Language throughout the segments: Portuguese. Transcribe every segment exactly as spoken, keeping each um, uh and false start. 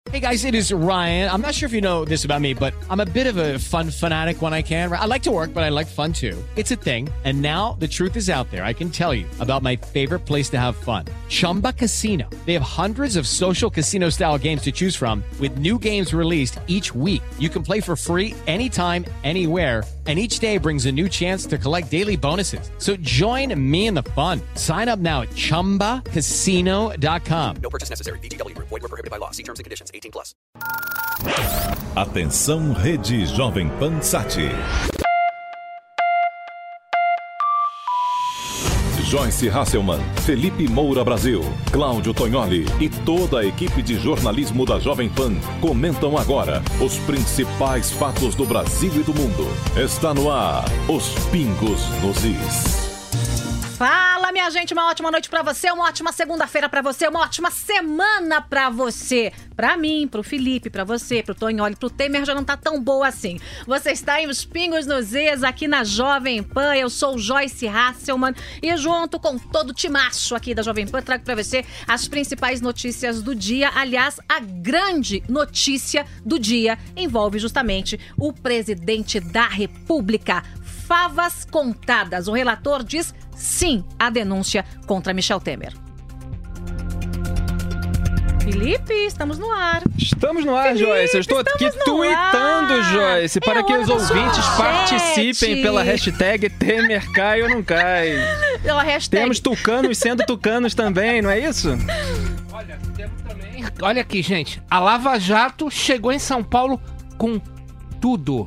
Hey guys, it is Ryan. I'm not sure if you know this about me, but I'm a bit of a fun fanatic when I can. I like to work, but I like fun too. It's a thing. And now the truth is out there. I can tell you about my favorite place to have fun. Chumba Casino. They have hundreds of social casino style games to choose from with new games released each week. You can play for free anytime, anywhere. And each day brings a new chance to collect daily bonuses. So join me in the fun. Sign up now at chumba casino dot com. No purchase necessary. V G W. Void where prohibited by law. See terms and conditions. eighteen plus. Atenção, Rede Jovem Pan Sat. Joyce Hasselman, Felipe Moura Brasil, Cláudio Tognoli e toda a equipe de jornalismo da Jovem Pan comentam agora os principais fatos do Brasil e do mundo. Está no ar, Os Pingos nos Is. Fala, minha gente, uma ótima noite pra você, uma ótima segunda-feira pra você, uma ótima semana pra você. Pra mim, pro Felipe, pra você, pro Tognoli, pro Temer já não tá tão boa assim. Você está em Os Pingos nos Is, aqui na Jovem Pan. Eu sou Joyce Hasselman e junto com todo o timaço aqui da Jovem Pan, trago pra você as principais notícias do dia. Aliás, a grande notícia do dia envolve justamente o presidente da República. Favas contadas. O relator diz sim à denúncia contra Michel Temer. Felipe, estamos no ar. Estamos no ar, Felipe, Joyce. Eu estou aqui tweetando, Joyce, para é que os ouvintes participem pela hashtag Temer cai ou não cai. Pela hashtag. Temos tucanos sendo tucanos também, não é isso? Olha, temos também. Olha aqui, gente. A Lava Jato chegou em São Paulo com tudo.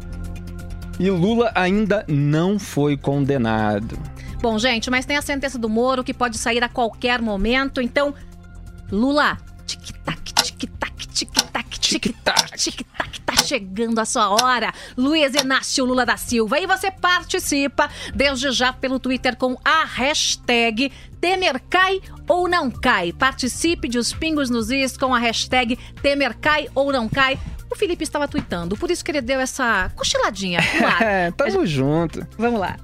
E Lula ainda não foi condenado. Bom, gente, mas tem a sentença do Moro que pode sair a qualquer momento. Então, Lula, tic-tac, tic-tac, tic-tac, tic-tac, tic-tac, tá chegando a sua hora. Luiz Inácio Lula da Silva. E você participa desde já pelo Twitter com a hashtag Temer cai ou não cai. Participe de Os Pingos nos Is com a hashtag Temer cai ou não cai. O Felipe estava tweetando, por isso que ele deu essa cochiladinha. É, tamo gente... junto. Vamos lá.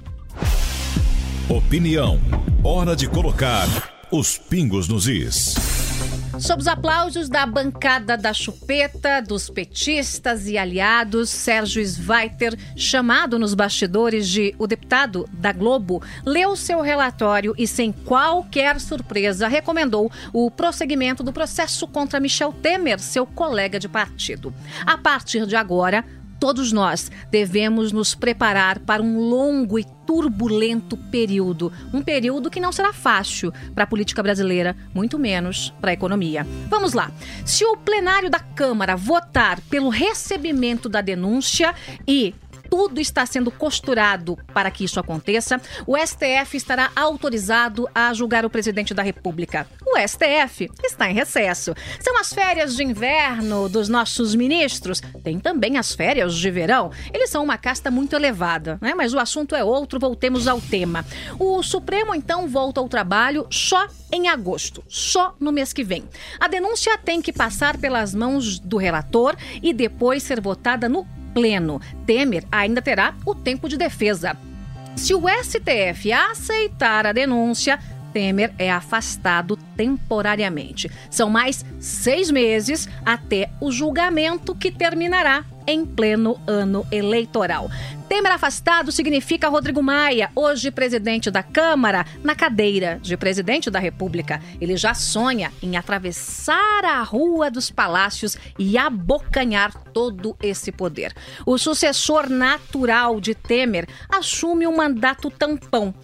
Opinião. Hora de colocar os pingos nos is. Sob os aplausos da bancada da chupeta, dos petistas e aliados, Sérgio Sveiter, chamado nos bastidores de o deputado da Globo, leu seu relatório e, sem qualquer surpresa, recomendou o prosseguimento do processo contra Michel Temer, seu colega de partido. A partir de agora, todos nós devemos nos preparar para um longo e turbulento período. Um período que não será fácil para a política brasileira, muito menos para a economia. Vamos lá. Se o plenário da Câmara votar pelo recebimento da denúncia e tudo está sendo costurado para que isso aconteça, o S T F estará autorizado a julgar o presidente da República. O S T F está em recesso. São as férias de inverno dos nossos ministros. Tem também as férias de verão. Eles são uma casta muito elevada, né? Mas o assunto é outro, voltemos ao tema. O Supremo, então, volta ao trabalho só em agosto, só no mês que vem. A denúncia tem que passar pelas mãos do relator e depois ser votada no pleno. Temer ainda terá o tempo de defesa. Se o S T F aceitar a denúncia, Temer é afastado temporariamente. São mais seis meses até o julgamento, que terminará em pleno ano eleitoral. Temer afastado significa Rodrigo Maia, hoje presidente da Câmara, na cadeira de presidente da República. Ele já sonha em atravessar a Rua dos Palácios e abocanhar todo esse poder. O sucessor natural de Temer assume um mandato tampão.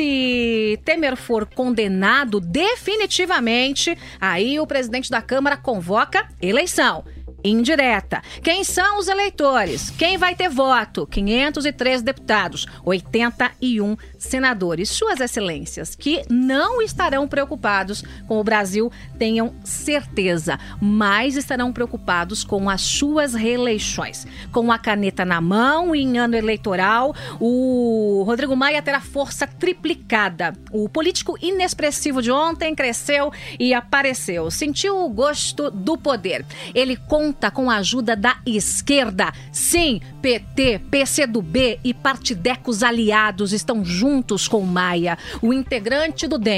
Se Temer for condenado definitivamente, aí o presidente da Câmara convoca eleição indireta. Quem são os eleitores? Quem vai ter voto? quinhentos e três deputados, oitenta e um senadores. Suas excelências, que não estarão preocupados com o Brasil, tenham certeza, mas estarão preocupados com as suas reeleições. Com a caneta na mão em ano eleitoral, o Rodrigo Maia terá força triplicada. O político inexpressivo de ontem cresceu e apareceu. Sentiu o gosto do poder. Ele conta com a ajuda da esquerda. Sim, P T, P C do B e partidecos aliados estão juntos com Maia. O integrante do D E M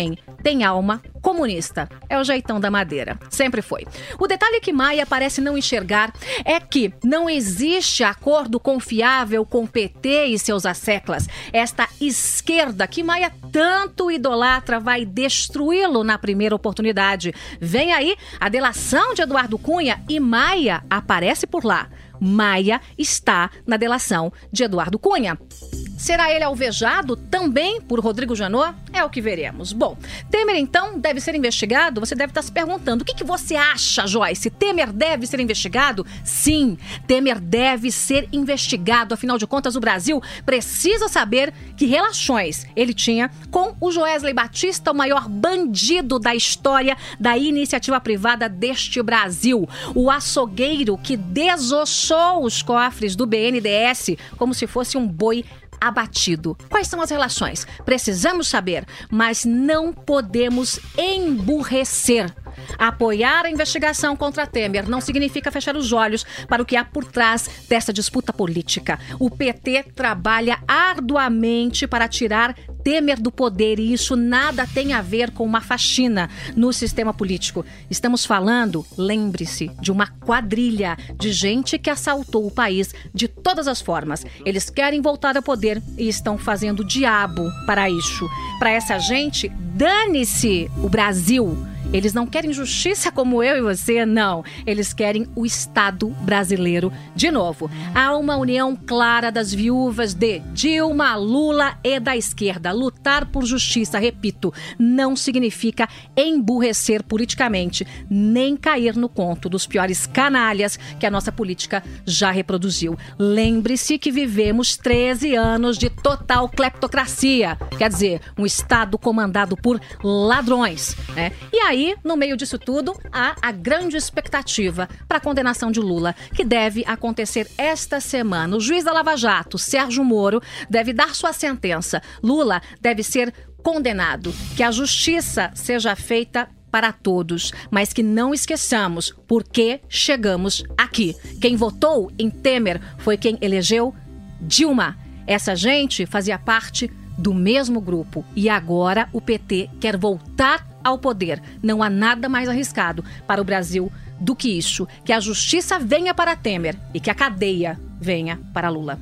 tem alma comunista. É o jeitão da Madeira. Sempre foi. O detalhe que Maia parece não enxergar é que não existe acordo confiável com o P T e seus asseclas. Esta esquerda que Maia tanto idolatra vai destruí-lo na primeira oportunidade. Vem aí a delação de Eduardo Cunha e Maia aparece por lá. Maia está na delação de Eduardo Cunha. Será ele alvejado também por Rodrigo Janot? É o que veremos. Bom, Temer então deve ser investigado? Você deve estar se perguntando, o que, que você acha, Joyce? Temer deve ser investigado? Sim, Temer deve ser investigado. Afinal de contas, o Brasil precisa saber que relações ele tinha com o Joesley Batista, o maior bandido da história da iniciativa privada deste Brasil. O açougueiro que desossou os cofres do B N D E S como se fosse um boi abatido. Quais são as relações? Precisamos saber, mas não podemos emburrecer. Apoiar a investigação contra Temer não significa fechar os olhos para o que há por trás dessa disputa política. O P T trabalha arduamente para tirar Temer do poder e isso nada tem a ver com uma faxina no sistema político. Estamos falando, lembre-se, de uma quadrilha de gente que assaltou o país de todas as formas. Eles querem voltar ao poder e estão fazendo o diabo para isso. Para essa gente, dane-se o Brasil. Eles não querem justiça como eu e você, não. Eles querem o Estado brasileiro de novo. Há uma união clara das viúvas de Dilma, Lula e da esquerda. Lutar por justiça, repito, não significa emburrecer politicamente, nem cair no conto dos piores canalhas que a nossa política já reproduziu. Lembre-se que vivemos treze anos de total cleptocracia. Quer dizer, um Estado comandado por ladrões, né? E aí, Aí, no meio disso tudo, há a grande expectativa para a condenação de Lula, que deve acontecer esta semana. O juiz da Lava Jato, Sérgio Moro, deve dar sua sentença. Lula deve ser condenado. Que a justiça seja feita para todos, mas que não esqueçamos por que chegamos aqui. Quem votou em Temer foi quem elegeu Dilma. Essa gente fazia parte do mesmo grupo e agora o P T quer voltar ao poder. Não há nada mais arriscado para o Brasil do que isso. Que a justiça venha para Temer e que a cadeia venha para Lula.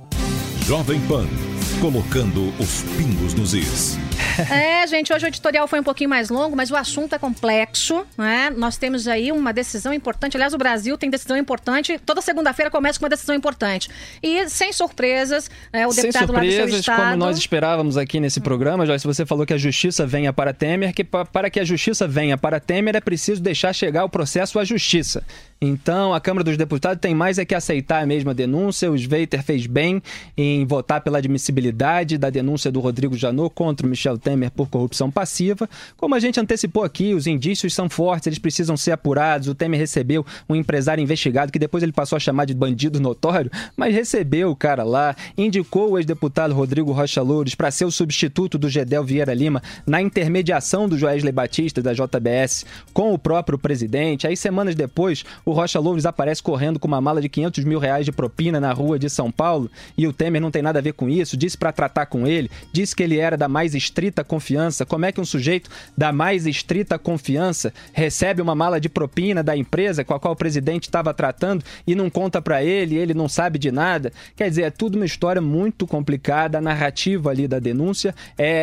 Jovem Pan, colocando os pingos nos is. É, gente, hoje o editorial foi um pouquinho mais longo, mas o assunto é complexo, né? Nós temos aí uma decisão importante. Aliás, o Brasil tem decisão importante. Toda segunda-feira começa com uma decisão importante. E, sem surpresas, né, o sem deputado lá do seu surpresas, estado... como nós esperávamos aqui nesse programa, Joyce, você falou que a justiça venha para Temer, que para que a justiça venha para Temer é preciso deixar chegar o processo à justiça. Então, a Câmara dos Deputados tem mais é que aceitar a mesma denúncia. O Sveiter fez bem em votar pela admissibilidade da denúncia do Rodrigo Janot contra o Michel Temer por corrupção passiva. Como a gente antecipou aqui, os indícios são fortes, eles precisam ser apurados. O Temer recebeu um empresário investigado, que depois ele passou a chamar de bandido notório, mas recebeu o cara lá, indicou o ex-deputado Rodrigo Rocha Loures para ser o substituto do Gedel Vieira Lima na intermediação do Joesley Batista da J B S com o próprio presidente. Aí, semanas depois, o Rocha Loures aparece correndo com uma mala de quinhentos mil reais de propina na rua de São Paulo e o Temer não tem nada a ver com isso, disse para tratar com ele, disse que ele era da mais estrita confiança. Como é que um sujeito da mais estrita confiança recebe uma mala de propina da empresa com a qual o presidente estava tratando e não conta para ele, ele não sabe de nada? Quer dizer, é tudo uma história muito complicada, a narrativa ali da denúncia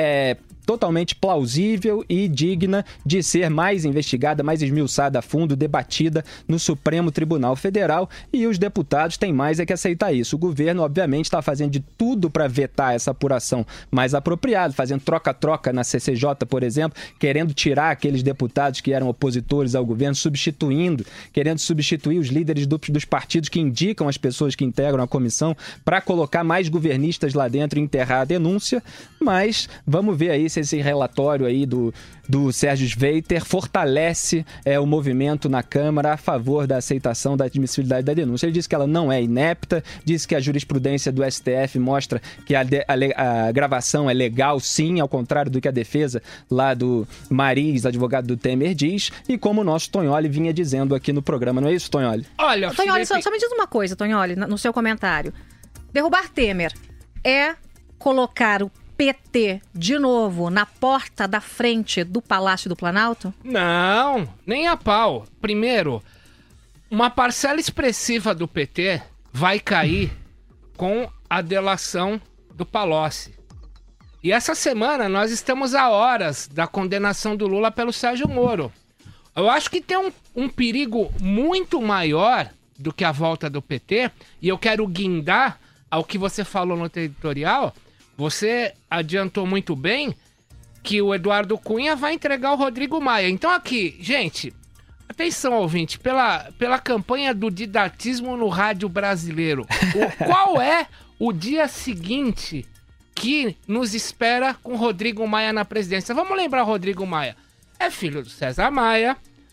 é totalmente plausível e digna de ser mais investigada, mais esmiuçada a fundo, debatida no Supremo Tribunal Federal, e os deputados têm mais é que aceitar isso. O governo, obviamente, está fazendo de tudo para vetar essa apuração mais apropriada, fazendo troca-troca na C C J, por exemplo, querendo tirar aqueles deputados que eram opositores ao governo, substituindo, querendo substituir os líderes do, dos partidos que indicam as pessoas que integram a comissão para colocar mais governistas lá dentro e enterrar a denúncia, mas vamos ver aí se esse relatório aí do, do Sérgio Sveiter fortalece é, o movimento na Câmara a favor da aceitação da admissibilidade da denúncia. Ele disse que ela não é inepta, disse que a jurisprudência do S T F mostra que a, de, a, a gravação é legal, sim, ao contrário do que a defesa lá do Mariz, advogado do Temer, diz, e como o nosso Tonholi vinha dizendo aqui no programa. Não é isso, Tonholi? Olha, Tonholi, Felipe... só, só me diz uma coisa, Tonholi, no seu comentário. Derrubar Temer é colocar o P T, de novo, na porta da frente do Palácio do Planalto? Não, nem a pau. Primeiro, uma parcela expressiva do P T vai cair com a delação do Palocci. E essa semana nós estamos a horas da condenação do Lula pelo Sérgio Moro. Eu acho que tem um, um perigo muito maior do que a volta do P T, e eu quero guindar ao que você falou no editorial. Você adiantou muito bem que o Eduardo Cunha vai entregar o Rodrigo Maia. Então aqui, gente, atenção ouvinte, pela, pela campanha do didatismo no rádio brasileiro, o, qual é o dia seguinte que nos espera com o Rodrigo Maia na presidência? Vamos lembrar o Rodrigo Maia. É filho do César Maia,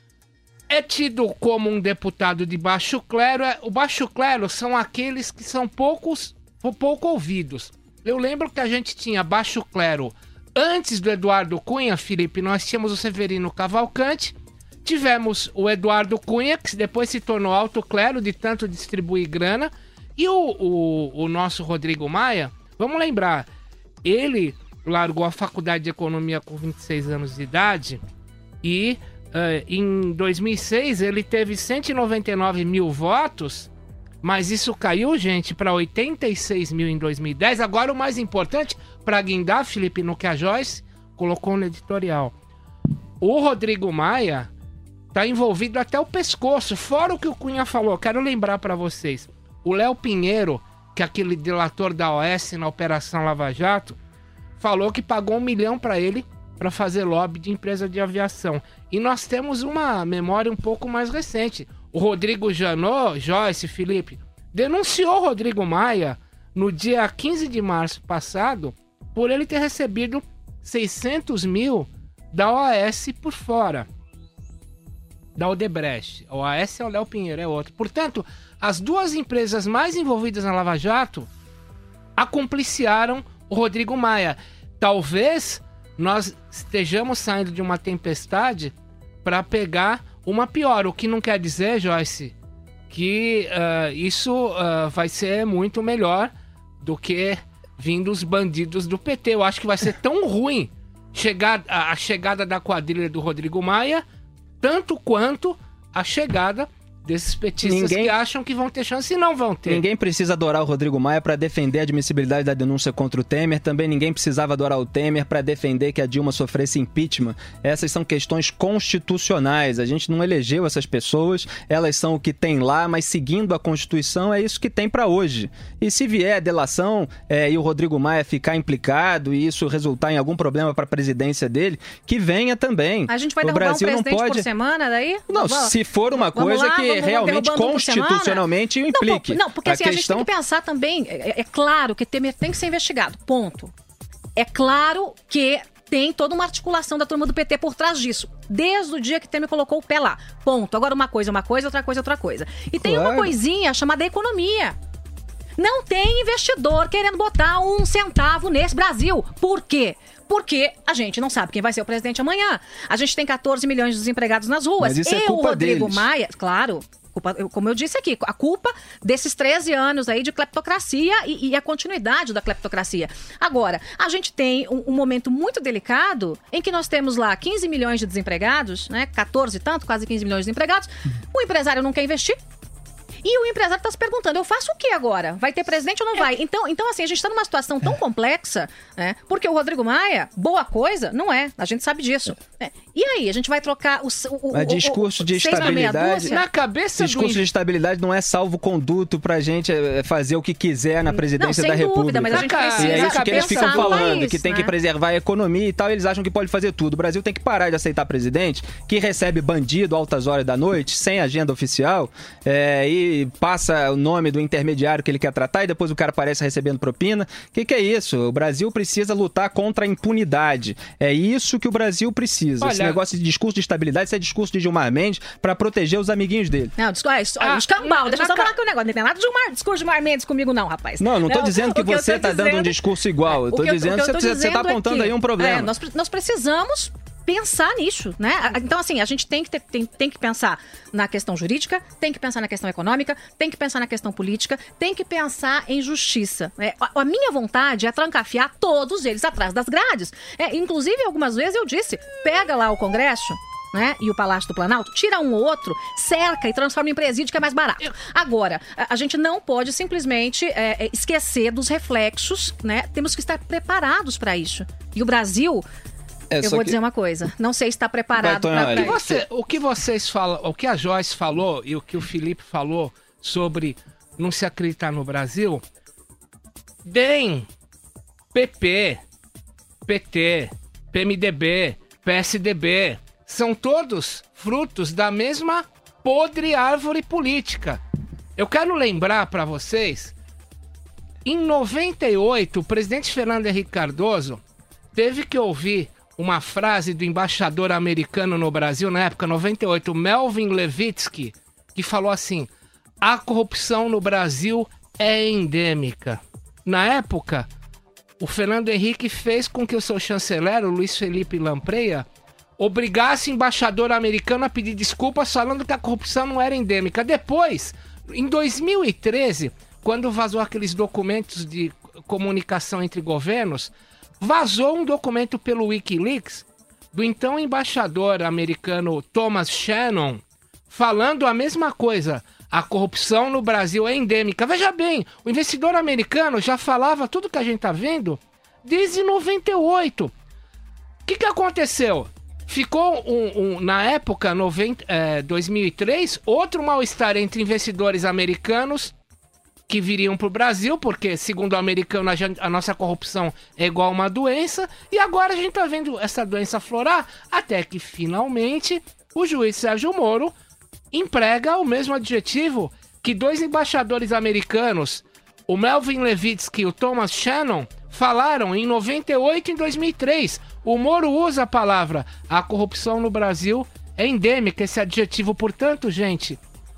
é tido como um deputado de baixo clero. O baixo clero são aqueles que são poucos, pouco ouvidos. Eu lembro que a gente tinha baixo clero antes do Eduardo Cunha, Felipe. Nós tínhamos o Severino Cavalcante, tivemos o Eduardo Cunha, que depois se tornou alto clero de tanto distribuir grana, e o, o, o nosso Rodrigo Maia, vamos lembrar, ele largou a faculdade de economia com vinte e seis anos de idade e uh, em dois mil e seis ele teve cento e noventa e nove mil votos, mas isso caiu, gente, para oitenta e seis mil em dois mil e dez. Agora o mais importante, para guindar, Felipe, no que a Joyce colocou no editorial, o Rodrigo Maia tá envolvido até o pescoço, fora o que o Cunha falou. Quero lembrar para vocês, o Léo Pinheiro, que é aquele delator da O S na Operação Lava Jato, falou que pagou um milhão para ele para fazer lobby de empresa de aviação. E nós temos uma memória um pouco mais recente. O Rodrigo Janot, Joyce, Felipe, denunciou o Rodrigo Maia no dia quinze de março passado por ele ter recebido seiscentos mil da O A S por fora. Da Odebrecht. A O A S é o Léo Pinheiro, é outro. Portanto, as duas empresas mais envolvidas na Lava Jato acompliciaram o Rodrigo Maia. Talvez nós estejamos saindo de uma tempestade para pegar uma pior. O que não quer dizer, Joyce, que uh, isso uh, vai ser muito melhor do que vindo os bandidos do P T. Eu acho que vai ser tão ruim chegar, a, a chegada da quadrilha do Rodrigo Maia, tanto quanto a chegada desses petistas ninguém, que acham que vão ter chance e não vão ter. Ninguém precisa adorar o Rodrigo Maia para defender a admissibilidade da denúncia contra o Temer. Também ninguém precisava adorar o Temer para defender que a Dilma sofresse impeachment. Essas são questões constitucionais. A gente não elegeu essas pessoas, elas são o que tem lá, mas seguindo a Constituição é isso que tem para hoje. E se vier a delação é, e o Rodrigo Maia ficar implicado e isso resultar em algum problema para a presidência dele, que venha também. A gente vai o derrubar Brasil um presidente não pode... por semana daí? Não, vamos, se for uma coisa lá, que realmente constitucionalmente um implique. Não, não, porque assim, a, a questão... gente tem que pensar também, é, é claro que Temer tem que ser investigado, ponto. É claro que tem toda uma articulação da turma do P T por trás disso, desde o dia que Temer colocou o pé lá, ponto. Agora uma coisa é uma coisa, outra coisa é outra coisa. E tem claro. uma coisinha chamada economia. Não tem investidor querendo botar um centavo nesse Brasil. Por quê? Porque a gente não sabe quem vai ser o presidente amanhã. A gente tem catorze milhões de desempregados nas ruas. Mas isso é e culpa o Rodrigo deles. Maia, claro, culpa, como eu disse aqui, a culpa desses treze anos aí de cleptocracia e, e a continuidade da cleptocracia. Agora, a gente tem um, um momento muito delicado em que nós temos lá quinze milhões de desempregados, né? catorze e tanto, quase quinze milhões de desempregados. O empresário não quer investir. E o empresário está se perguntando, eu faço o que agora? Vai ter presidente ou não vai? Então, então assim, a gente está numa situação tão complexa, né? Porque o Rodrigo Maia, boa coisa, não é. A gente sabe disso. É. E aí, a gente vai trocar o... o, o discurso o, o, de estabilidade... Na cabeça discurso do... de estabilidade não é salvo-conduto pra gente fazer o que quiser na presidência não, da sem República. Dúvida, mas a gente precisa e é isso que eles ficam falando, país, que tem né? que preservar a economia e tal, eles acham que pode fazer tudo. O Brasil tem que parar de aceitar presidente que recebe bandido altas horas da noite, sem agenda oficial, é, e passa o nome do intermediário que ele quer tratar e depois o cara aparece recebendo propina. O que, que é isso? O Brasil precisa lutar contra a impunidade. É isso que o Brasil precisa. Olha, esse negócio de discurso de estabilidade, isso é discurso de Gilmar Mendes para proteger os amiguinhos dele. Não, discurso, é, ah, escambau. Deixa eu só na, falar aqui um negócio. Não tem nada de Gilmar, discurso de Gilmar Mendes comigo não, rapaz. Não, não tô não, dizendo que você tá dizendo, dando um discurso igual. Eu tô que eu, dizendo que, que eu tô você, você tá apontando aqui, aí um problema. É, nós, nós precisamos pensar nisso, né? Então, assim, a gente tem que, ter, tem, tem que pensar na questão jurídica, tem que pensar na questão econômica, tem que pensar na questão política, tem que pensar em justiça. É, a, a minha vontade é trancafiar todos eles atrás das grades. É, inclusive, algumas vezes eu disse, pega lá o Congresso, né, e o Palácio do Planalto, tira um ou outro, cerca e transforma em presídio, que é mais barato. Agora, a, a gente não pode simplesmente é, esquecer dos reflexos, né? Temos que estar preparados para isso. E o Brasil... É, eu vou que... dizer uma coisa, não sei se está preparado para isso. Você, o que vocês falam, o que a Joyce falou e o que o Felipe falou sobre não se acreditar no Brasil, D E M, P P, P T, P M D B, P S D B, são todos frutos da mesma podre árvore política. Eu quero lembrar para vocês, em noventa e oito, o presidente Fernando Henrique Cardoso teve que ouvir uma frase do embaixador americano no Brasil, na época, noventa e oito, Melvin Levitsky, que falou assim: a corrupção no Brasil é endêmica. Na época, o Fernando Henrique fez com que o seu chanceler, o Luiz Felipe Lampreia, obrigasse o embaixador americano a pedir desculpas falando que a corrupção não era endêmica. Depois, em dois mil e treze, quando vazou aqueles documentos de comunicação entre governos, vazou um documento pelo Wikileaks do então embaixador americano Thomas Shannon falando a mesma coisa. A corrupção no Brasil é endêmica. Veja bem, o investidor americano já falava tudo que a gente tá vendo desde noventa e oito. O que que aconteceu? Ficou, um, um, na época, noventa, é, dois mil e três, outro mal-estar entre investidores americanos que viriam para o Brasil, porque, segundo o americano, a, gente, a nossa corrupção é igual a uma doença, e agora a gente está vendo essa doença aflorar, até que, finalmente, o juiz Sérgio Moro emprega o mesmo adjetivo que dois embaixadores americanos, o Melvin Levitsky e o Thomas Shannon, falaram em noventa e oito e em dois mil e três. O Moro usa a palavra a corrupção no Brasil é endêmica, esse adjetivo. Portanto, gente,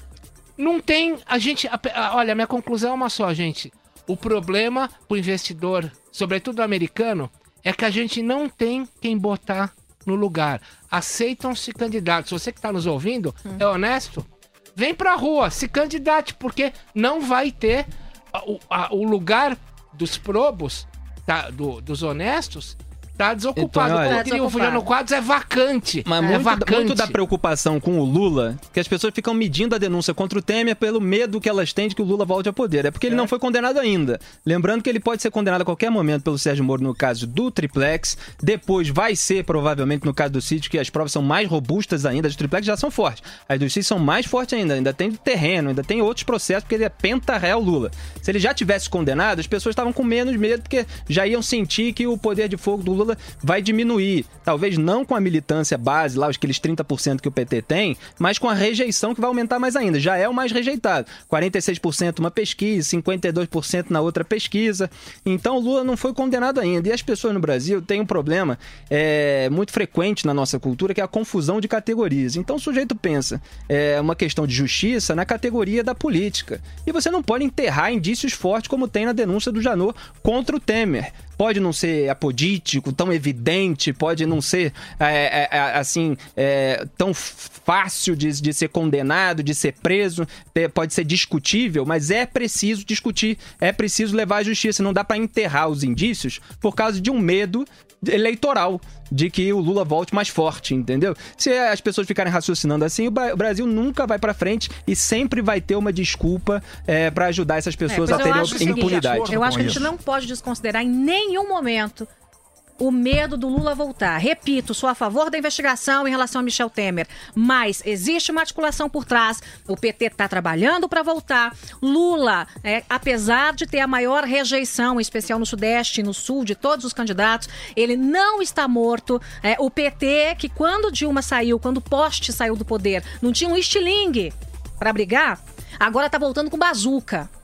não tem... A gente... A, olha, minha conclusão é uma só, gente. O problema pro investidor, sobretudo americano, é que a gente não tem quem botar no lugar. Aceitam-se candidatos. Você que tá nos ouvindo, hum. é honesto? Vem pra rua, se candidate, porque não vai ter o, a, o lugar dos probos, tá, do, dos honestos, tá desocupado. Então, olha, como diria o Juliano Quadros, é vacante. Mas é muito, vacante. muito da preocupação com o Lula, que as pessoas ficam medindo a denúncia contra o Temer pelo medo que elas têm de que o Lula volte ao poder. É porque ele é. não foi condenado ainda. Lembrando que ele pode ser condenado a qualquer momento pelo Sérgio Moro no caso do triplex. Depois vai ser, provavelmente, no caso do sítio, que as provas são mais robustas ainda. As do triplex já são fortes. As do sítio são mais fortes ainda. Ainda tem terreno, ainda tem outros processos, porque ele é penta-réu Lula. Se ele já tivesse condenado, as pessoas estavam com menos medo, porque já iam sentir que o poder de fogo do Lula vai diminuir. Talvez não com a militância base, lá, aqueles trinta por cento que o P T tem, mas com a rejeição que vai aumentar mais ainda. Já é o mais rejeitado. quarenta e seis por cento uma pesquisa, cinquenta e dois por cento na outra pesquisa. Então o Lula não foi condenado ainda. E as pessoas no Brasil têm um problema é, muito frequente na nossa cultura, que é a confusão de categorias. Então o sujeito pensa é, uma questão de justiça na categoria da política. E você não pode enterrar indícios fortes como tem na denúncia do Janot contra o Temer. Pode não ser apodítico, tão evidente, pode não ser é, é, assim é, tão fácil de, de ser condenado, de ser preso, pode ser discutível, mas é preciso discutir, é preciso levar à justiça. Não dá para enterrar os indícios por causa de um medo eleitoral, de que o Lula volte mais forte, entendeu? Se as pessoas ficarem raciocinando assim, o Brasil nunca vai pra frente e sempre vai ter uma desculpa é, para ajudar essas pessoas é, a terem impunidade. Eu acho que a gente não pode desconsiderar em nenhum momento o medo do Lula voltar. Repito, sou a favor da investigação em relação a Michel Temer, mas existe uma articulação por trás. O P T está trabalhando para voltar. Lula, é, apesar de ter a maior rejeição, em especial no Sudeste e no Sul, de todos os candidatos, ele não está morto. É, o P T, que quando Dilma saiu, quando o Poste saiu do poder, não tinha um estilingue para brigar, agora está voltando com bazuca.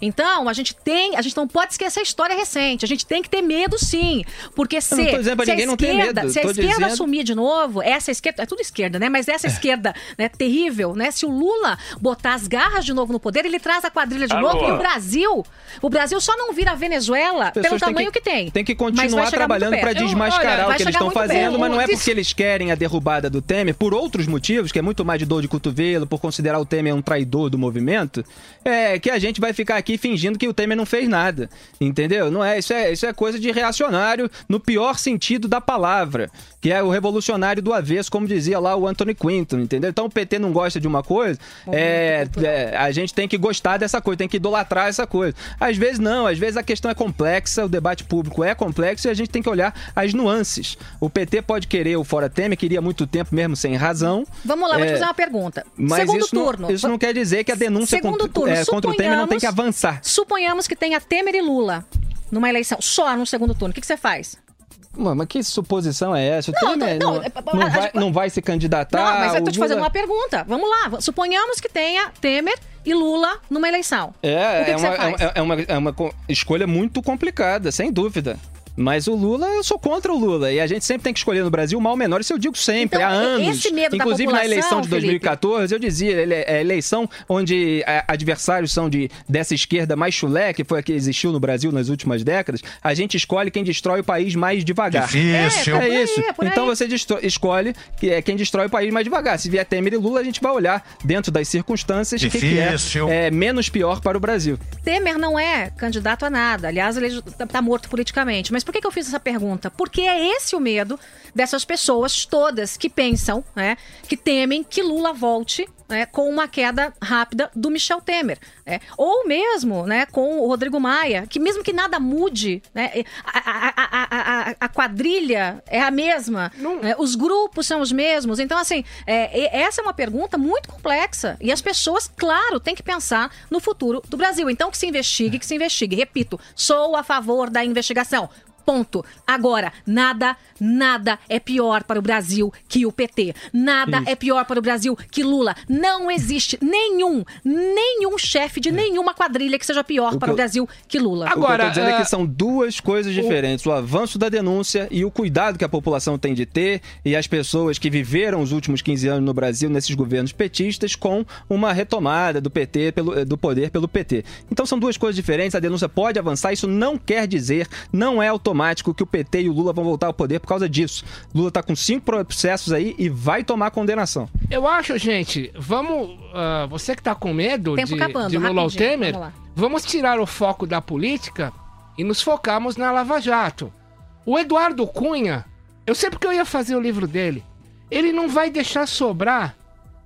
Então, a gente tem, a gente não pode esquecer a história recente. A gente tem que ter medo, sim. Porque se, Eu não tô dizendo pra se a ninguém não ter esquerda, medo, se a tô esquerda dizendo- assumir de novo, essa esquerda, é tudo esquerda, né? Mas essa esquerda, né, terrível, né? Se o Lula botar as garras de novo no poder, ele traz a quadrilha de Alô? novo. E o Brasil, o Brasil só não vira a Venezuela pelo pessoas têm tamanho que, que- tem. Tem que Mas vai continuar chegar muito trabalhando para perto. desmascarar Olha, o vai que eles chegar estão muito fazendo, perto. mas não é Dis- porque eles querem a derrubada do Temer, por outros motivos, que é muito mais de dor de cotovelo, por considerar o Temer um traidor do movimento, é que a gente vai ficar aqui fingindo que o Temer não fez nada, entendeu? Não é, isso é, isso é coisa de reacionário no pior sentido da palavra, que é o revolucionário do avesso, como dizia lá o Anthony Quinton, entendeu? Então o P T não gosta de uma coisa, é, é, a gente tem que gostar dessa coisa, tem que idolatrar essa coisa. Às vezes não, às vezes a questão é complexa, o debate público é complexo e a gente tem que olhar as nuances. O P T pode querer o Fora Temer, queria há muito tempo mesmo sem razão. Vamos lá, vou te É, fazer uma pergunta. Mas Segundo isso, não, turno. isso não quer dizer que a denúncia Segundo contra, turno, é, contra o Temer não tem que suponhamos- avançar. Suponhamos que tenha Temer e Lula numa eleição, só no segundo turno. O que, que você faz? Mano, mas que suposição é essa? O Não, Temer não, não, não, não a- vai, a- não vai se candidatar. Não, mas eu tô o te fazendo Lula- uma pergunta. Vamos lá. Suponhamos que tenha Temer e Lula numa eleição. É, O que é, que uma, você faz? é, é uma, é uma co- escolha muito complicada, sem dúvida. Mas o Lula, eu sou contra o Lula. E a gente sempre tem que escolher no Brasil o mal menor. Isso eu digo sempre, Então, há anos. esse medo da Inclusive na população, eleição de dois mil e quatorze, Felipe. eu dizia, ele é a eleição onde é, adversários são de, dessa esquerda mais chulé, que foi a que existiu no Brasil nas últimas décadas. A gente escolhe quem destrói o país mais devagar. Difícil. É, por É aí, isso. é por aí. Então você destro- escolhe que é quem destrói o país mais devagar. Se vier Temer e Lula, a gente vai olhar dentro das circunstâncias o que, que é, Difícil. é menos pior para o Brasil. Temer não é candidato a nada. Aliás, ele está tá morto politicamente. Mas por que, que eu fiz essa pergunta? Porque é esse o medo dessas pessoas todas que pensam, né, que temem que Lula volte, né, com uma queda rápida do Michel Temer. Né? Ou mesmo, né, com o Rodrigo Maia, que mesmo que nada mude, né, a, a, a, a, a quadrilha é a mesma, né, os grupos são os mesmos. Então, assim, é, essa é uma pergunta muito complexa. E as pessoas, claro, têm que pensar no futuro do Brasil. Então, que se investigue, que se investigue. Repito, sou a favor da investigação. Ponto. Agora, nada, nada é pior para o Brasil que o P T. Nada Isso. é pior para o Brasil que Lula. Não existe nenhum, nenhum chefe de nenhuma quadrilha que seja pior O para que o eu- Brasil que Lula. o que eu Agora, tô dizendo é ah, que são duas coisas diferentes. O avanço da denúncia e o cuidado que a população tem de ter e as pessoas que viveram os últimos quinze anos no Brasil nesses governos petistas com uma retomada do P T, pelo, do poder pelo P T. Então são duas coisas diferentes. A denúncia pode avançar. Isso não quer dizer, não é automático que o P T e o Lula vão voltar ao poder por causa disso. Lula tá com cinco processos aí e vai tomar condenação. Eu acho, gente, vamos. ah, você que tá com medo Tempo de, acabando, de Lula ou rapidinho, Temer, vamos lá. vamos tirar o foco da política e nos focarmos na Lava Jato. O Eduardo Cunha, eu sei porque eu ia fazer o livro dele. Ele não vai deixar sobrar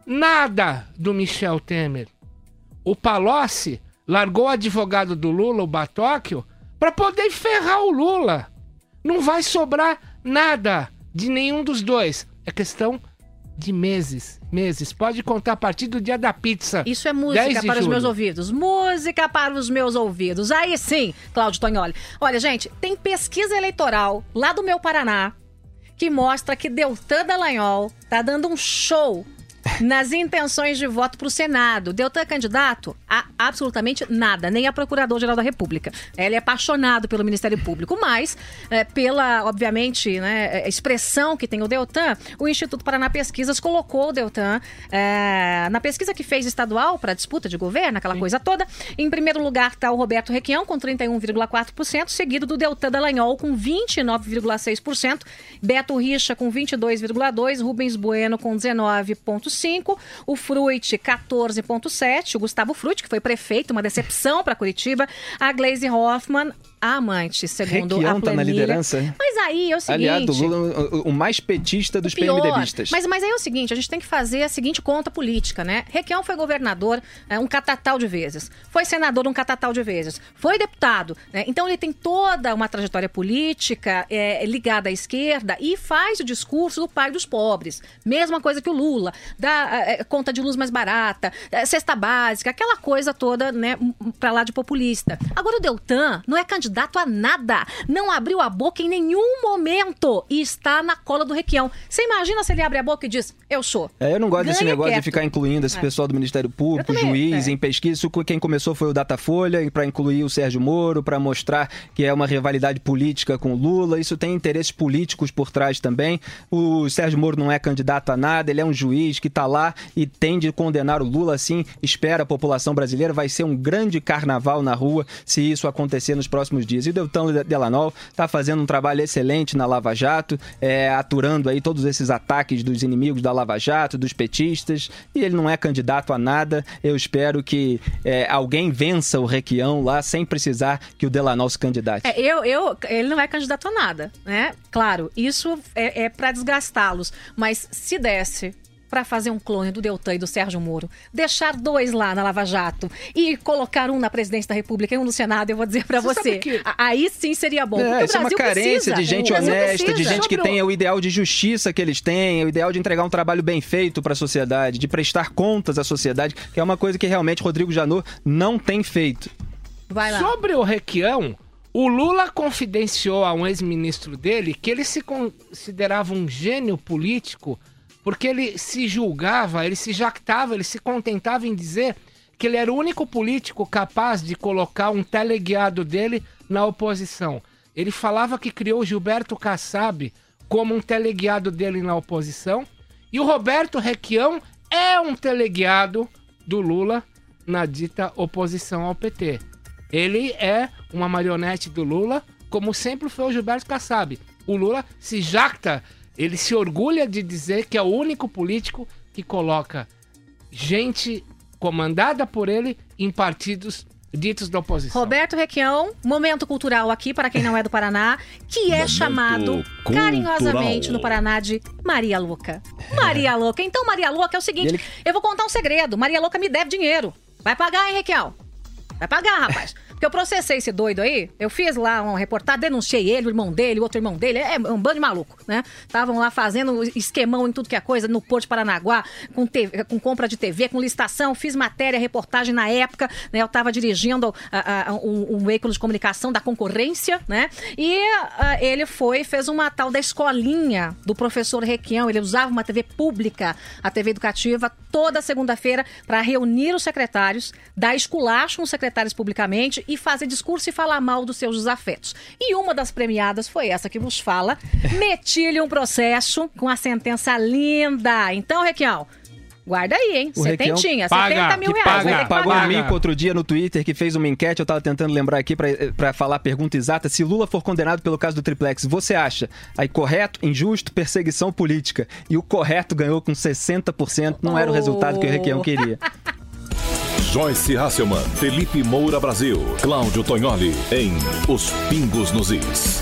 nada do Michel Temer. O Palocci largou o advogado do Lula, o Batóquio, para poder ferrar o Lula. Não vai sobrar nada de nenhum dos dois. É questão de meses. Meses. Pode contar a partir do dia da pizza. Isso é dez música de para os julho. meus ouvidos. Música para os meus ouvidos. Aí sim, Cláudio Tognoli. Olha, gente, tem pesquisa eleitoral lá do meu Paraná que mostra que Deltan Dallagnol tá dando um show nas intenções de voto para o Senado. Deltan é candidato a absolutamente nada, nem a Procurador-Geral da República. Ele é apaixonado pelo Ministério Público, mas é, pela, obviamente, né, expressão que tem o Deltan, o Instituto Paraná Pesquisas colocou o Deltan é, na pesquisa que fez estadual para a disputa de governo, aquela coisa toda. Em primeiro lugar está o Roberto Requião, com trinta e um vírgula quatro por cento, seguido do Deltan Dallagnol, com vinte e nove vírgula seis por cento, Beto Richa, com vinte e dois vírgula dois por cento, Rubens Bueno, com dezenove vírgula cinco por cento, o Fruit, quatorze vírgula sete por cento, o Gustavo Fruit, que foi prefeito, uma decepção para Curitiba, a Gleisi Hoffmann, a amante, segundo Requião a tá na planilha. liderança. Mas aí é o seguinte... Aliado, Lula, o, o mais petista dos Pior. PMDBistas. Mas, mas aí é o seguinte, a gente tem que fazer a seguinte conta política, né? Requião foi governador é, um catatal de vezes. Foi senador um catatal de vezes. Foi deputado. Né? Então ele tem toda uma trajetória política é, ligada à esquerda e faz o discurso do pai dos pobres. Mesma coisa que o Lula. Dá é, conta de luz mais barata, é, cesta básica, aquela coisa toda, né, pra lá de populista. Agora o Deltan não é candidato a nada. Não abriu a boca em nenhum nenhum momento está na cola do Requião. Você imagina se ele abre a boca e diz, eu sou. É, eu não gosto Ganha desse negócio quieto. de ficar incluindo esse É. pessoal do Ministério Público, juiz, é. em pesquisa. Isso, quem começou foi o Datafolha, para incluir o Sérgio Moro, para mostrar que é uma rivalidade política com o Lula. Isso tem interesses políticos por trás também. O Sérgio Moro não é candidato a nada, ele é um juiz que está lá e tem de condenar o Lula, assim, espera a população brasileira. Vai ser um grande carnaval na rua se isso acontecer nos próximos dias. E o Deltan Dallagnol está fazendo um trabalho excelente na Lava Jato, é, aturando aí todos esses ataques dos inimigos da Lava Jato, dos petistas, e ele não é candidato a nada. Eu espero que é, alguém vença o Requião lá sem precisar que o Dallagnol se candidate. É, eu, eu, ele não é candidato a nada, né? Claro, isso é, é para desgastá-los, mas se desse para fazer um clone do Deltan e do Sérgio Moro, deixar dois lá na Lava Jato e colocar um na presidência da República e um no Senado, eu vou dizer para você, você que... aí sim seria bom. É, Porque isso o é uma Brasil carência precisa. de gente O Brasil honesta, de precisa. gente que Sobre o- tem o ideal de justiça que eles têm, o ideal de entregar um trabalho bem feito para a sociedade, de prestar contas à sociedade, que é uma coisa que realmente Rodrigo Janot não tem feito. Vai lá. Sobre o Requião, o Lula confidenciou a um ex-ministro dele que ele se considerava um gênio político porque ele se julgava, ele se jactava, ele se contentava em dizer que ele era o único político capaz de colocar um teleguiado dele na oposição. Ele falava que criou Gilberto Kassab como um teleguiado dele na oposição, e o Roberto Requião é um teleguiado do Lula na dita oposição ao P T. Ele é uma marionete do Lula, como sempre foi o Gilberto Kassab. O Lula se jacta, ele se orgulha de dizer que é o único político que coloca gente comandada por ele em partidos ditos da oposição. Roberto Requião, momento cultural aqui para quem não é do Paraná, que é Momento chamado cultural. carinhosamente no Paraná de Maria Louca. Maria Louca. Então, Maria Louca é o seguinte, Ele- eu vou contar um segredo. Maria Louca me deve dinheiro. Vai pagar, hein, Requião? Vai pagar, rapaz. Porque eu processei esse doido aí, eu fiz lá uma reportagem, denunciei ele, o irmão dele, o outro irmão dele, é um bando de maluco, né? Estavam lá fazendo esquemão em tudo que é coisa, no Porto de Paranaguá, com, T V, com compra de T V, com licitação, fiz matéria, reportagem na época, né? Eu estava dirigindo a, a, um, um veículo de comunicação da concorrência, né? E a, ele foi, fez uma tal da escolinha do professor Requião, ele usava uma T V pública, a T V educativa, toda segunda-feira, para reunir os secretários, dar esculacho nos secretários publicamente e fazer discurso e falar mal dos seus desafetos. E uma das premiadas foi essa que vos fala. Meti-lhe um processo com a sentença linda. Então, Requião, guarda aí, hein? O Requião Setentinha, paga, setenta mil que reais. paga, vai ter que Pagou pagar. um mico outro dia no Twitter, que fez uma enquete, eu tava tentando lembrar aqui pra, pra falar a pergunta exata. Se Lula for condenado pelo caso do Triplex, você acha aí correto, injusto, perseguição política? E o correto ganhou com sessenta por cento, não era o resultado que o Requião queria. Joyce Hasselman, Felipe Moura Brasil, Cláudio Tognoli em Os Pingos nos Is.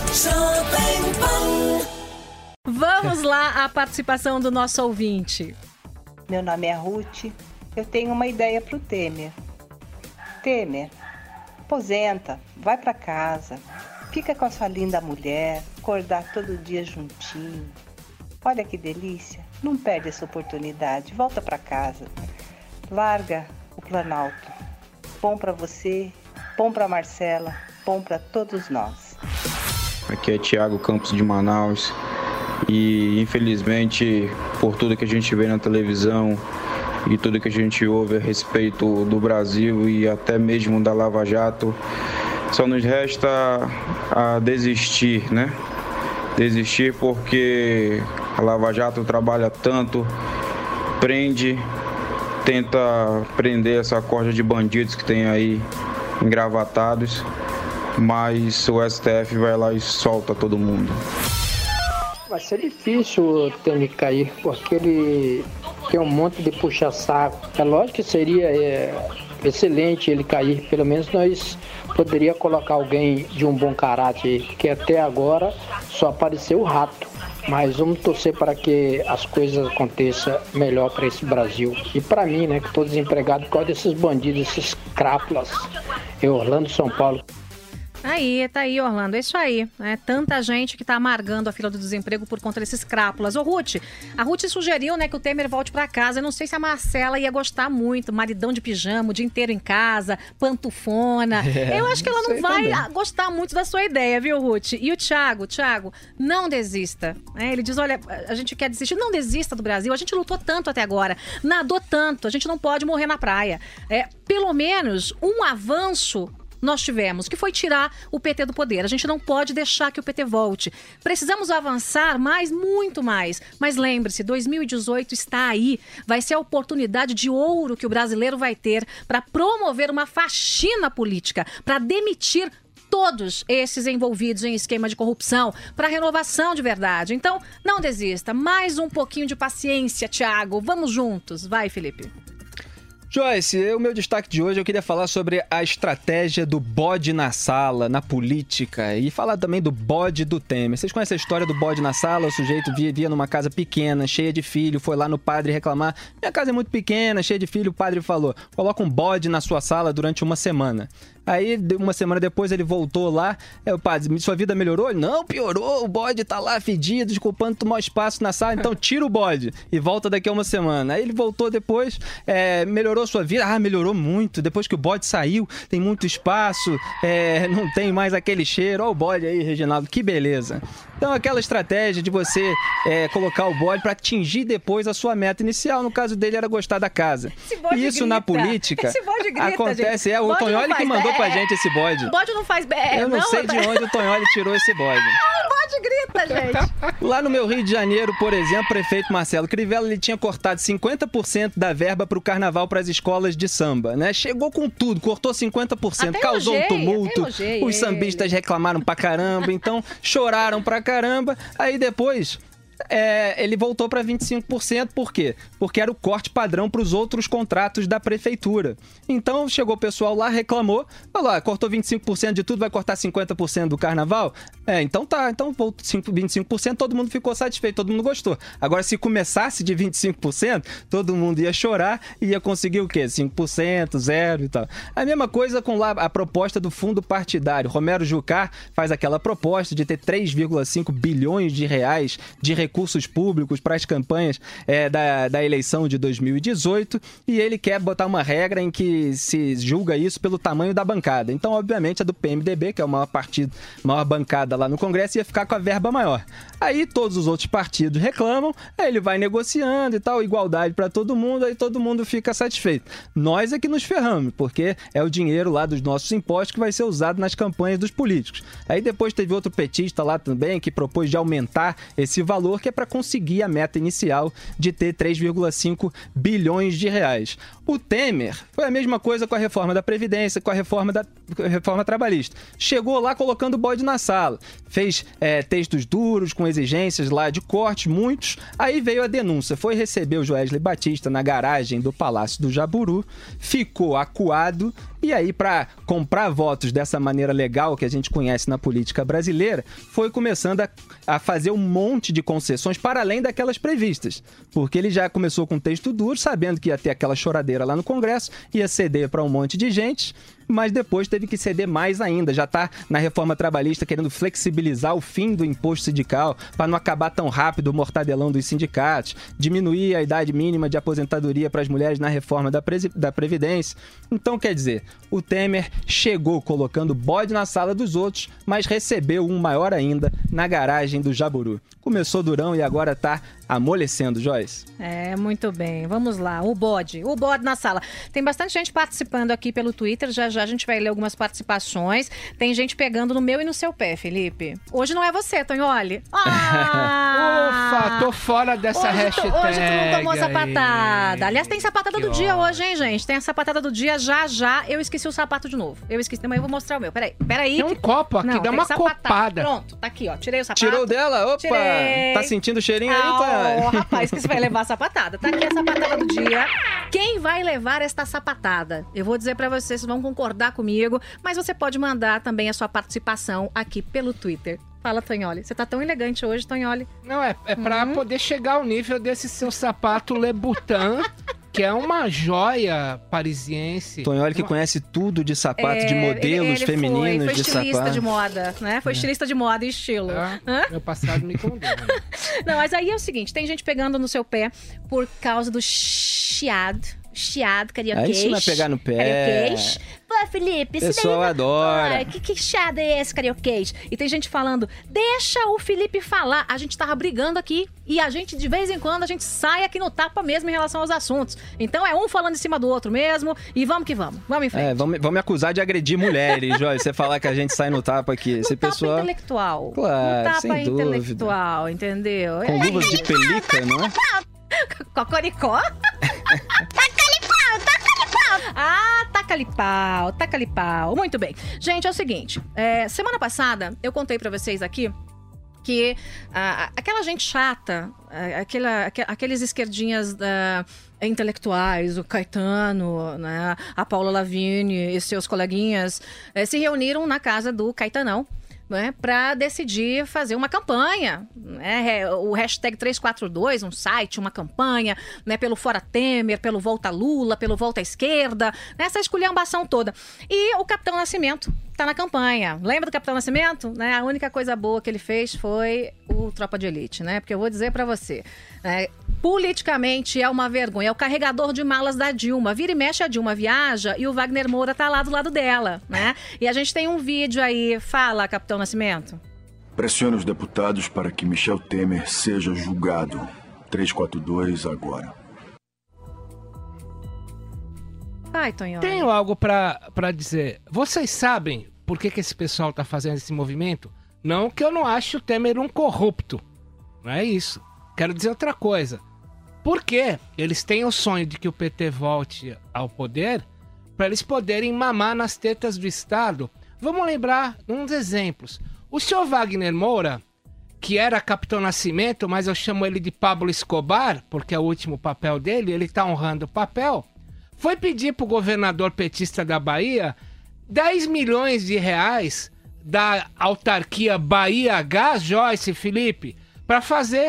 Vamos lá à participação do nosso ouvinte. Meu nome é Ruth. Eu tenho uma ideia para o Temer. Temer, aposenta, vai para casa, fica com a sua linda mulher, acordar todo dia juntinho. Olha que delícia, não perde essa oportunidade, volta para casa. Larga o Planalto. Bom para você, bom para Marcela, bom para todos nós. Aqui é Thiago Campos de Manaus e infelizmente por tudo que a gente vê na televisão e tudo que a gente ouve a respeito do Brasil e até mesmo da Lava Jato, só nos resta a desistir, né? Desistir porque a Lava Jato trabalha tanto, prende, tenta prender essa corda de bandidos que tem aí engravatados, mas o S T F vai lá e solta todo mundo. Vai ser difícil o Temer cair, porque ele tem um monte de puxa-saco. É lógico que seria é, excelente ele cair, pelo menos nós poderíamos colocar alguém de um bom caráter, que até agora só apareceu o rato. Mas vamos torcer para que as coisas aconteçam melhor para esse Brasil. E para mim, né, que estou desempregado por causa desses bandidos, esses crápulas. Em Orlando, São Paulo. Aí, tá aí, Orlando, é isso aí. Né? Tanta gente que tá amargando a fila do desemprego por conta desses crápulas. Ô, Ruth, a Ruth sugeriu, né, que o Temer volte pra casa. Eu não sei se a Marcela ia gostar muito. Maridão de pijama, o dia inteiro em casa, pantufona. É, eu acho que ela não vai também gostar muito da sua ideia, viu, Ruth? E o Thiago, Thiago, não desista. É, ele diz, olha, a gente quer desistir. Não desista do Brasil. A gente lutou tanto até agora, nadou tanto. A gente não pode morrer na praia. É, pelo menos um avanço nós tivemos, que foi tirar o P T do poder. A gente não pode deixar que o P T volte. Precisamos avançar mais, muito mais. Mas lembre-se, dois mil e dezoito está aí. Vai ser a oportunidade de ouro que o brasileiro vai ter para promover uma faxina política, para demitir todos esses envolvidos em esquema de corrupção, para renovação de verdade. Então, não desista. Mais um pouquinho de paciência, Thiago. Vamos juntos. Vai, Felipe. Joyce, o meu destaque de hoje eu queria falar sobre a estratégia do bode na sala, na política, e falar também do bode do Temer. Vocês conhecem a história do bode na sala? O sujeito vivia numa casa pequena, cheia de filho, foi lá no padre reclamar: minha casa é muito pequena, cheia de filho. O padre falou: coloca um bode na sua sala durante uma semana. Aí, uma semana depois, ele voltou lá. É, o padre, sua vida melhorou? Ele, não, piorou. O bode tá lá fedido, desculpando tomar espaço na sala. Então, tira o bode e volta daqui a uma semana. Aí ele voltou depois, é, melhorou sua vida. Ah, melhorou muito. Depois que o bode saiu, tem muito espaço, é, não tem mais aquele cheiro. Olha o bode aí, Reginaldo, que beleza. Então, aquela estratégia de você é, colocar o bode para atingir depois a sua meta inicial. No caso dele, era gostar da casa. E isso grita. Na política esse bode grita, acontece. Gente. É, o bode Tonholi que mandou é, pra gente esse bode. O bode não faz... É, Eu não, não sei não, de onde o Tonholi tirou esse bode. O bode grita, gente. Lá no meu Rio de Janeiro, por exemplo, o prefeito Marcelo Crivella, ele tinha cortado cinquenta por cento da verba pro carnaval para as escolas de samba, né? Chegou com tudo, cortou cinquenta por cento, até causou elogiei, um tumulto, os ele. sambistas reclamaram pra caramba, então choraram pra caramba. Aí depois... É, ele voltou para vinte e cinco por cento, por quê? Porque era o corte padrão para os outros contratos da prefeitura. Então chegou o pessoal lá, reclamou, falou: ah, cortou vinte e cinco por cento de tudo, vai cortar cinquenta por cento do carnaval? É, então tá, então voltou vinte e cinco por cento, todo mundo ficou satisfeito, todo mundo gostou. Agora, se começasse de vinte e cinco por cento, todo mundo ia chorar e ia conseguir o quê? cinco por cento, zero e tal. A mesma coisa com lá a proposta do fundo partidário. Romero Jucá faz aquela proposta de ter três vírgula cinco bilhões de reais de recursos recursos públicos para as campanhas é, da, da eleição de dois mil e dezoito, e ele quer botar uma regra em que se julga isso pelo tamanho da bancada. Então, obviamente, a do P M D B, que é o maior partido, maior bancada lá no Congresso, ia ficar com a verba maior. Aí todos os outros partidos reclamam, aí ele vai negociando e tal, igualdade para todo mundo, aí todo mundo fica satisfeito. Nós é que nos ferramos, porque é o dinheiro lá dos nossos impostos que vai ser usado nas campanhas dos políticos. Aí depois teve outro petista lá também que propôs de aumentar esse valor, que é para conseguir a meta inicial de ter três vírgula cinco bilhões de reais. O Temer foi a mesma coisa com a reforma da Previdência, com a reforma, da, com a reforma trabalhista. Chegou lá colocando o bode na sala, fez é, textos duros, com exigências lá de cortes, muitos. Aí veio a denúncia, foi receber o Joesley Batista na garagem do Palácio do Jaburu, ficou acuado, e aí, para comprar votos dessa maneira legal que a gente conhece na política brasileira, foi começando a, a fazer um monte de concessões para além daquelas previstas. Porque ele já começou com texto duro, sabendo que ia ter aquela choradeira lá no Congresso, ia ceder para um monte de gente, mas depois teve que ceder mais ainda. Já está na reforma trabalhista querendo flexibilizar o fim do imposto sindical para não acabar tão rápido o mortadelão dos sindicatos, diminuir a idade mínima de aposentadoria para as mulheres na reforma da, Pre- da Previdência. Então, quer dizer, o Temer chegou colocando bode na sala dos outros, mas recebeu um maior ainda na garagem do Jaburu. Começou durão e agora está amolecendo, Joyce. É, muito bem. Vamos lá. O bode. O bode na sala. Tem bastante gente participando aqui pelo Twitter. Já já a gente vai ler algumas participações. Tem gente pegando no meu e no seu pé, Felipe. Hoje não é você, Tonholi. Ah! Ufa, tô fora dessa hoje hashtag. Tu, hoje tu não tomou aí. sapatada. Aliás, tem sapatada Que do dia ótimo. hoje, hein, gente? Tem a sapatada do dia já já. Eu esqueci o sapato de novo. Eu esqueci, mas eu vou mostrar o meu. Peraí, peraí. Tem um que... copo aqui, não, dá tem uma sapatada. copada. Pronto, tá aqui, ó. Tirei o sapato. Tirou dela? Opa! Tirei. Tá sentindo o cheirinho aí, Ah, tá? ó, rapaz, que você vai levar a sapatada. Tá aqui a sapatada do dia. Quem vai levar esta sapatada? Eu vou dizer pra vocês, vocês vão concordar comigo, mas você pode mandar também a sua participação aqui pelo Twitter. Fala, Tonholi. Você tá tão elegante hoje, Tonholi. Não, é, é pra Uhum. poder chegar ao nível desse seu sapato Lebutan, que é uma joia parisiense. Tonholi que conhece tudo de sapato, É, de modelos ele, ele femininos foi, foi de estilista sapato. de moda, né? Foi estilista de moda e estilo. Ah, Hã? meu passado me condena. Não, mas aí é o seguinte, tem gente pegando no seu pé por causa do chiado. Chiado, carioquês. Aí isso não é pegar no pé. Carioquês. Pô, Felipe, esse Pessoal daí... adora. Ai, que, que chiado é esse, carioquês? E tem gente falando, deixa o Felipe falar. A gente tava brigando aqui e a gente, de vez em quando, a gente sai aqui no tapa mesmo em relação aos assuntos. Então é um falando em cima do outro mesmo e vamos que vamos. Vamos em frente. É, vão, me- vão me acusar de agredir mulheres, Joyce. Você falar que a gente sai no tapa aqui. Esse No tapa pessoal. intelectual. Claro, no tapa sem dúvida. intelectual, entendeu? Com luvas de pelica, não é? Cocoricó? Taca-lhe-pau, taca-lhe-pau. Ah, taca-lhe pau, taca-lhe pau. Muito bem. Gente, é o seguinte. é, semana passada, eu contei pra vocês aqui que ah, aquela gente chata, ah, aquela, aque- aqueles esquerdinhas ah, intelectuais, o Caetano, né, a Paula Lavigne e seus coleguinhas, eh, se reuniram na casa do Caetanão, né, para decidir fazer uma campanha, né, o hashtag três quatro dois, um site, uma campanha, né, pelo Fora Temer, pelo Volta Lula, pelo Volta Esquerda, né, essa esculhambação toda. E o Capitão Nascimento tá na campanha. Lembra do Capitão Nascimento? Né, a única coisa boa que ele fez foi o Tropa de Elite, né, porque eu vou dizer para você, né, politicamente é uma vergonha, é o carregador de malas da Dilma. Vira e mexe, a Dilma viaja e o Wagner Moura tá lá do lado dela, né? E a gente tem um vídeo aí. Fala, Capitão Nascimento. Pressione os deputados para que Michel Temer seja julgado. trezentos e quarenta e dois agora. Vai, Tonhão. Tenho algo pra, pra dizer. Vocês sabem por que, que esse pessoal tá fazendo esse movimento? Não que eu não ache o Temer um corrupto. Não é isso. Quero dizer outra coisa. Por quê? Eles têm o sonho de que o P T volte ao poder para eles poderem mamar nas tetas do Estado. Vamos lembrar uns exemplos. O senhor Wagner Moura, que era Capitão Nascimento, mas eu chamo ele de Pablo Escobar, porque é o último papel dele, ele tá honrando o papel, foi pedir pro governador petista da Bahia dez milhões de reais da autarquia Bahia Gás, Joyce Felipe, para fazer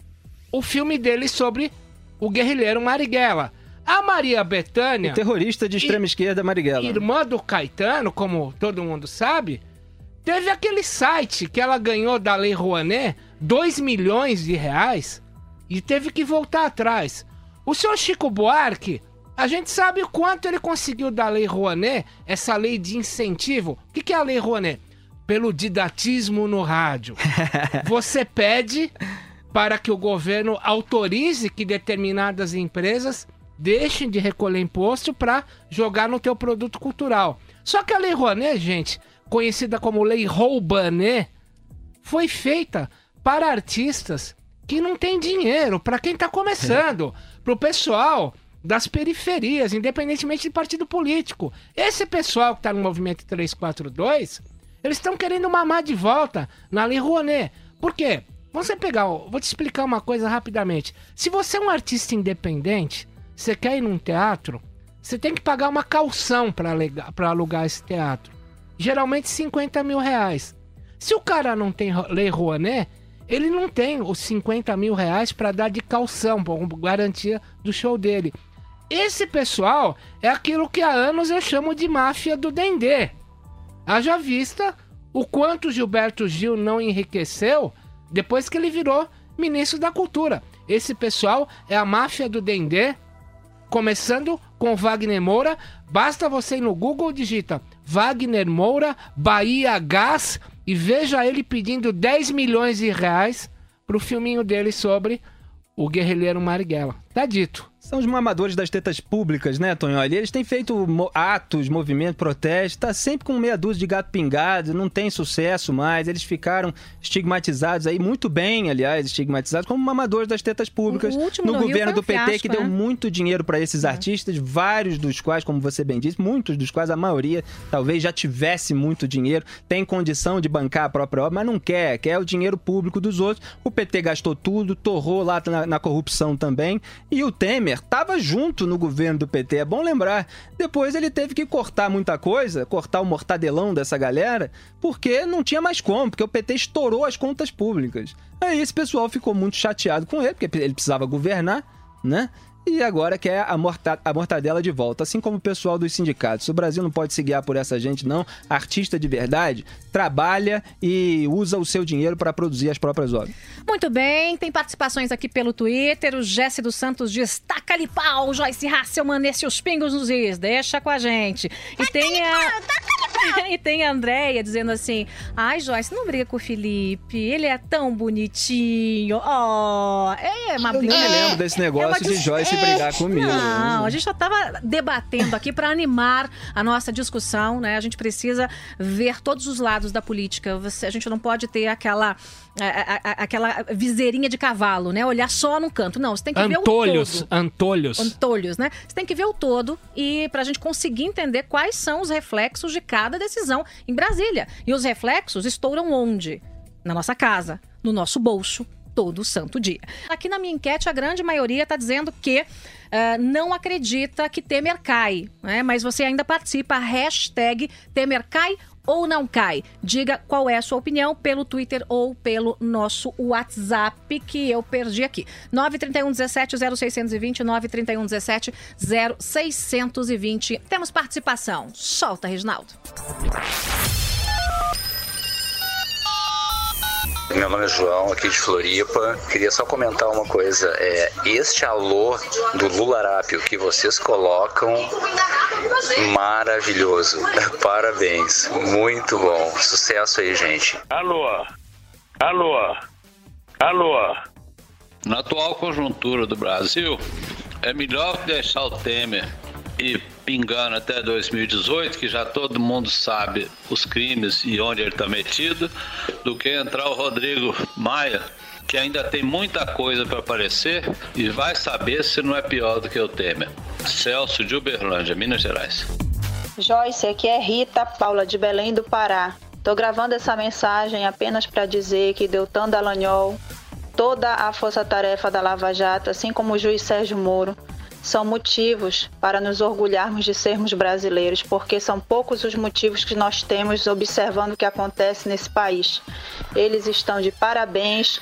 o filme dele sobre o guerrilheiro Marighella. A Maria Bethânia, O terrorista de extrema esquerda, Marighella. irmã do Caetano, como todo mundo sabe, teve aquele site que ela ganhou da Lei Rouanet, dois milhões de reais, e teve que voltar atrás. O senhor Chico Buarque, a gente sabe o quanto ele conseguiu da Lei Rouanet, essa lei de incentivo. O que, que é a Lei Rouanet? Pelo didatismo no rádio. Você pede para que o governo autorize que determinadas empresas deixem de recolher imposto para jogar no teu produto cultural. Só que a Lei Rouanet, gente, conhecida como Lei Roubanet, foi feita para artistas que não têm dinheiro, para quem está começando, para o pessoal das periferias, independentemente de partido político. Esse pessoal que está no movimento trezentos e quarenta e dois, eles estão querendo mamar de volta na Lei Rouanet. Por quê? Você pegar, vou te explicar uma coisa rapidamente. Se você é um artista independente, você quer ir num teatro, você tem que pagar uma caução para alugar esse teatro. Geralmente cinquenta mil reais. Se o cara não tem Lei Rouanet, ele não tem os cinquenta mil reais para dar de caução, como garantia do show dele. Esse pessoal é aquilo que há anos eu chamo de máfia do Dendê. Haja vista o quanto Gilberto Gil não enriqueceu depois que ele virou ministro da Cultura. Esse pessoal é a máfia do Dendê, começando com Wagner Moura. Basta você ir no Google, digita Wagner Moura, Bahia Gás, e veja ele pedindo dez milhões de reais pro filminho dele sobre o guerrilheiro Marighella. Tá dito. São os mamadores das tetas públicas, né, Tonholi? Eles têm feito mo- atos, movimentos, protestos, tá sempre com meia dúzia de gato pingado, não tem sucesso mais. Eles ficaram estigmatizados aí, muito bem, aliás, estigmatizados como mamadores das tetas públicas. O último no no Rio governo foi um do P T, fiasco, que deu né? muito dinheiro para esses artistas, vários dos quais, como você bem disse, muitos dos quais, a maioria, talvez já tivesse muito dinheiro, tem condição de bancar a própria obra, mas não quer, quer o dinheiro público dos outros. O P T gastou tudo, torrou lá na, na corrupção também, e o Temer estava junto no governo do P T, é bom lembrar. Depois ele teve que cortar muita coisa, cortar o mortadelão dessa galera, porque não tinha mais como, porque o P T estourou as contas públicas. Aí esse pessoal ficou muito chateado com ele, porque ele precisava governar, né? e agora quer a, morta, a mortadela de volta, assim como o pessoal dos sindicatos. O Brasil não pode se guiar por essa gente, não. Artista de verdade trabalha e usa o seu dinheiro para produzir as próprias obras. Muito bem, tem participações aqui pelo Twitter. O Jesse dos Santos diz: taca-lhe pau, Joyce Hasselman, nesse os pingos nos is, deixa com a gente. E tem a... E tem a Andréia dizendo assim: ai, Joyce, não briga com o Felipe, ele é tão bonitinho. Oh, é uma Eu briga. nem me lembro desse negócio é de Joyce brigar comigo. Não, a gente já estava debatendo aqui para animar a nossa discussão, né? A gente precisa ver todos os lados da política. Você, a gente não pode ter aquela, a, a, a, aquela viseirinha de cavalo, né? Olhar só num canto. Não, você tem que Antolhos, ver o todo. Antolhos. Antolhos, né? Você tem que ver o todo e para a gente conseguir entender quais são os reflexos de cada decisão em Brasília. E os reflexos estouram onde? Na nossa casa, no nosso bolso, todo santo dia. Aqui na minha enquete, a grande maioria está dizendo que uh, não acredita que Temer cai, né? Mas você ainda participa, hashtag Temer cai ou não cai. Diga qual é a sua opinião pelo Twitter ou pelo nosso WhatsApp, que eu perdi aqui. nove três um, dezessete, zero seiscentos e vinte, nove três um, dezessete, zero seiscentos e vinte. Temos participação. Solta, Reginaldo. Meu nome é João, aqui de Floripa. Queria só comentar uma coisa. É, este alô do Lularápio que vocês colocam, maravilhoso. Parabéns. Muito bom. Sucesso aí, gente. Alô? Alô? Alô? Na atual conjuntura do Brasil, é melhor deixar o Temer ir pingando até dois mil e dezoito, que já todo mundo sabe os crimes e onde ele está metido, do que entrar o Rodrigo Maia, que ainda tem muita coisa para aparecer e vai saber se não é pior do que o Temer. Celso de Uberlândia, Minas Gerais. Joyce, aqui é Rita Paula de Belém do Pará. Estou gravando essa mensagem apenas para dizer que Deltan Dallagnol, toda a força-tarefa da Lava Jato, assim como o juiz Sérgio Moro, são motivos para nos orgulharmos de sermos brasileiros, porque são poucos os motivos que nós temos observando o que acontece nesse país. Eles estão de parabéns.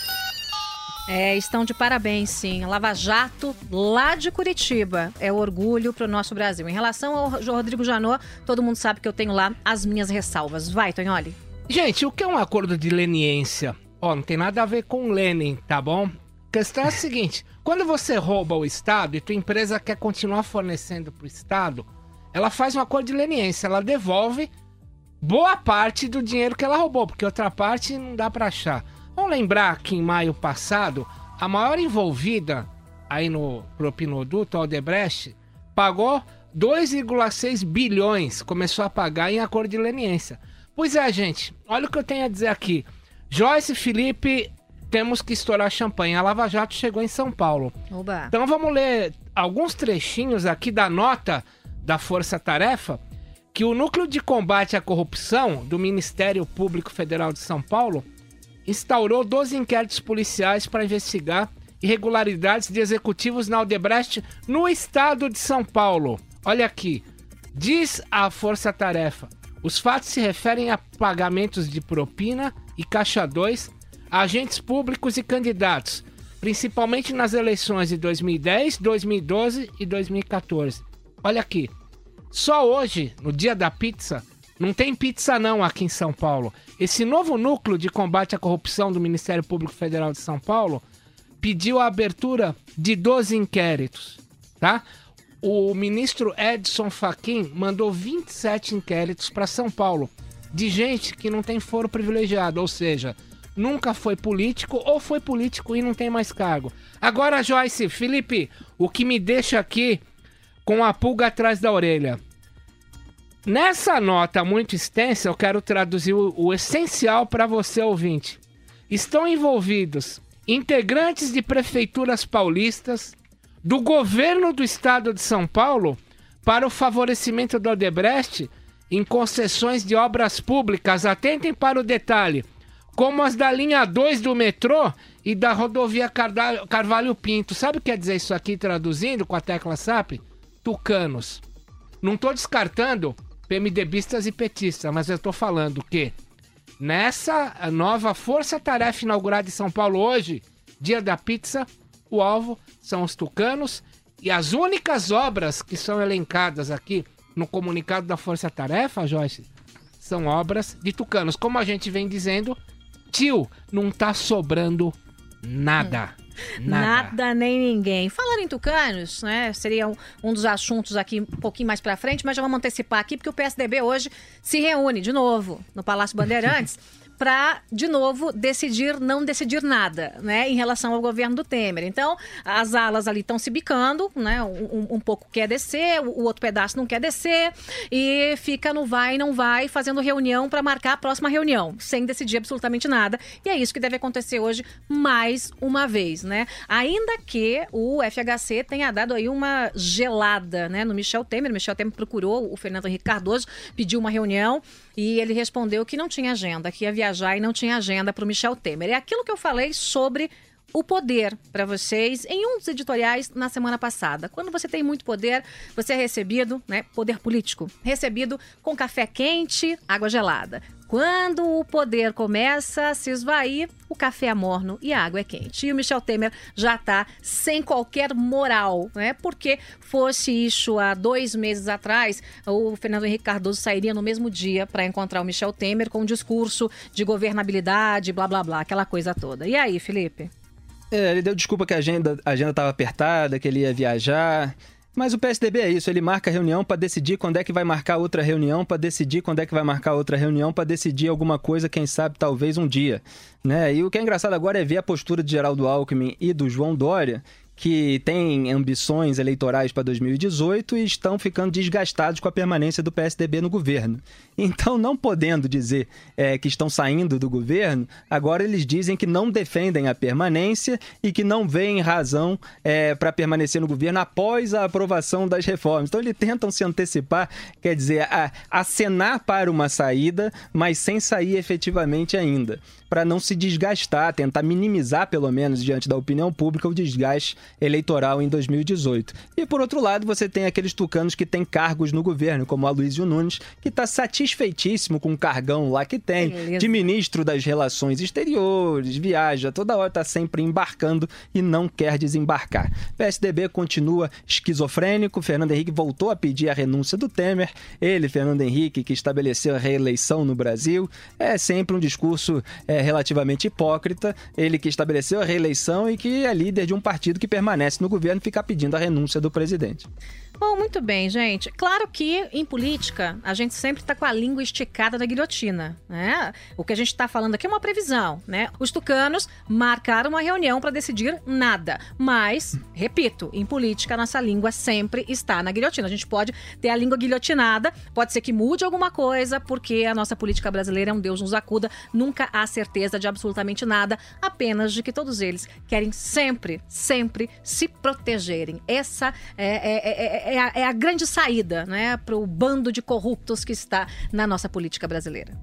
É, estão de parabéns, sim. Lava Jato, lá de Curitiba. É orgulho para o nosso Brasil. Em relação ao Rodrigo Janot, todo mundo sabe que eu tenho lá as minhas ressalvas. Vai, Tonholi. Gente, o que é um acordo de leniência? Ó, não tem nada a ver com Lenin, tá bom? A questão é a seguinte: quando você rouba o Estado e tua empresa quer continuar fornecendo para o Estado, ela faz um acordo de leniência, ela devolve boa parte do dinheiro que ela roubou, porque outra parte não dá para achar. Vamos lembrar que em maio passado, a maior envolvida aí no propinoduto, a Odebrecht, pagou dois vírgula seis bilhões, começou a pagar em acordo de leniência. Pois é, gente, olha o que eu tenho a dizer aqui. Joyce e Felipe, temos que estourar champanhe. A Lava Jato chegou em São Paulo. Oba. Então vamos ler alguns trechinhos aqui da nota da Força Tarefa, que o Núcleo de Combate à Corrupção do Ministério Público Federal de São Paulo instaurou doze inquéritos policiais para investigar irregularidades de executivos na Odebrecht no estado de São Paulo. Olha aqui, diz a Força Tarefa: os fatos se referem a pagamentos de propina e caixa dois a agentes públicos e candidatos, principalmente nas eleições de dois mil e dez, dois mil e doze e dois mil e quatorze. Olha aqui, só hoje, no dia da pizza, não tem pizza não aqui em São Paulo. Esse novo núcleo de combate à corrupção do Ministério Público Federal de São Paulo pediu a abertura de doze inquéritos, tá? O ministro Edson Fachin mandou vinte e sete inquéritos para São Paulo, de gente que não tem foro privilegiado, ou seja, nunca foi político ou foi político e não tem mais cargo. Agora, Joyce, Felipe, o que me deixa aqui com a pulga atrás da orelha. Nessa nota muito extensa, eu quero traduzir o, o essencial para você, ouvinte. Estão envolvidos integrantes de prefeituras paulistas, do governo do estado de São Paulo, para o favorecimento do Odebrecht em concessões de obras públicas. Atentem para o detalhe, como as da linha dois do metrô e da rodovia Carvalho Pinto. Sabe o que quer dizer isso aqui, traduzindo com a tecla S A P? Tucanos. Não estou descartando PMDBistas e petistas, mas eu estou falando que nessa nova força-tarefa inaugurada em São Paulo hoje, dia da pizza, o alvo são os tucanos, e as únicas obras que são elencadas aqui no comunicado da Força Tarefa, Joyce, são obras de tucanos. Como a gente vem dizendo, tio, não tá sobrando nada. Hum. Nada. Nada nem ninguém. Falando em tucanos, né, seria um, um dos assuntos aqui um pouquinho mais pra frente, mas já vamos antecipar aqui, porque o P S D B hoje se reúne de novo no Palácio Bandeirantes para, de novo, decidir não decidir nada, né, em relação ao governo do Temer. Então, as alas ali estão se bicando, né, um, um pouco quer descer, o, o outro pedaço não quer descer, e fica no vai e não vai, fazendo reunião para marcar a próxima reunião, sem decidir absolutamente nada. E é isso que deve acontecer hoje mais uma vez, né? Ainda que o F H C tenha dado aí uma gelada, né, no Michel Temer. O Michel Temer procurou o Fernando Henrique Cardoso, pediu uma reunião e ele respondeu que não tinha agenda, que ia viajar e não tinha agenda para o Michel Temer. É aquilo que eu falei sobre o poder para vocês em um dos editoriais na semana passada. Quando você tem muito poder, você é recebido, né, poder político, recebido com café quente, água gelada. Quando o poder começa a se esvair, o café é morno e a água é quente. E o Michel Temer já está sem qualquer moral, né? Porque fosse isso há dois meses atrás, o Fernando Henrique Cardoso sairia no mesmo dia para encontrar o Michel Temer com um discurso de governabilidade, blá, blá, blá, aquela coisa toda. E aí, Felipe? É, ele deu desculpa que a agenda a agenda estava apertada, que ele ia viajar. Mas o P S D B é isso, ele marca reunião para decidir quando é que vai marcar outra reunião, para decidir quando é que vai marcar outra reunião, para decidir alguma coisa, quem sabe, talvez um dia, né? E o que é engraçado agora é ver a postura de Geraldo Alckmin e do João Dória, que têm ambições eleitorais para dois mil e dezoito e estão ficando desgastados com a permanência do P S D B no governo. Então, não podendo dizer é, que estão saindo do governo, agora eles dizem que não defendem a permanência e que não veem razão é, para permanecer no governo após a aprovação das reformas. Então, eles tentam se antecipar, quer dizer, a, acenar para uma saída, mas sem sair efetivamente ainda, para não se desgastar, tentar minimizar, pelo menos, diante da opinião pública, o desgaste eleitoral em dois mil e dezoito. E, por outro lado, você tem aqueles tucanos que têm cargos no governo, como o Aloysio Nunes, que está satisfeitíssimo com o cargão lá que tem, Beleza. de ministro das Relações Exteriores, viaja, toda hora está sempre embarcando e não quer desembarcar. P S D B continua esquizofrênico, Fernando Henrique voltou a pedir a renúncia do Temer, ele, Fernando Henrique, que estabeleceu a reeleição no Brasil, é sempre um discurso é, relativamente hipócrita, ele que estabeleceu a reeleição e que é líder de um partido que permanece no governo e fica pedindo a renúncia do presidente. Bom, muito bem, gente. Claro que em política a gente sempre está com a língua esticada da guilhotina, né? O que a gente está falando aqui é uma previsão, né? Os tucanos marcaram uma reunião para decidir nada. Mas, repito, em política a nossa língua sempre está na guilhotina. A gente pode ter a língua guilhotinada, pode ser que mude alguma coisa, porque a nossa política brasileira é um Deus nos acuda. Nunca há certeza de absolutamente nada, apenas de que todos eles querem sempre, sempre se protegerem. Essa é, é, é, é, a, é a grande saída, né, para o bando de corruptos que está na nossa política brasileira.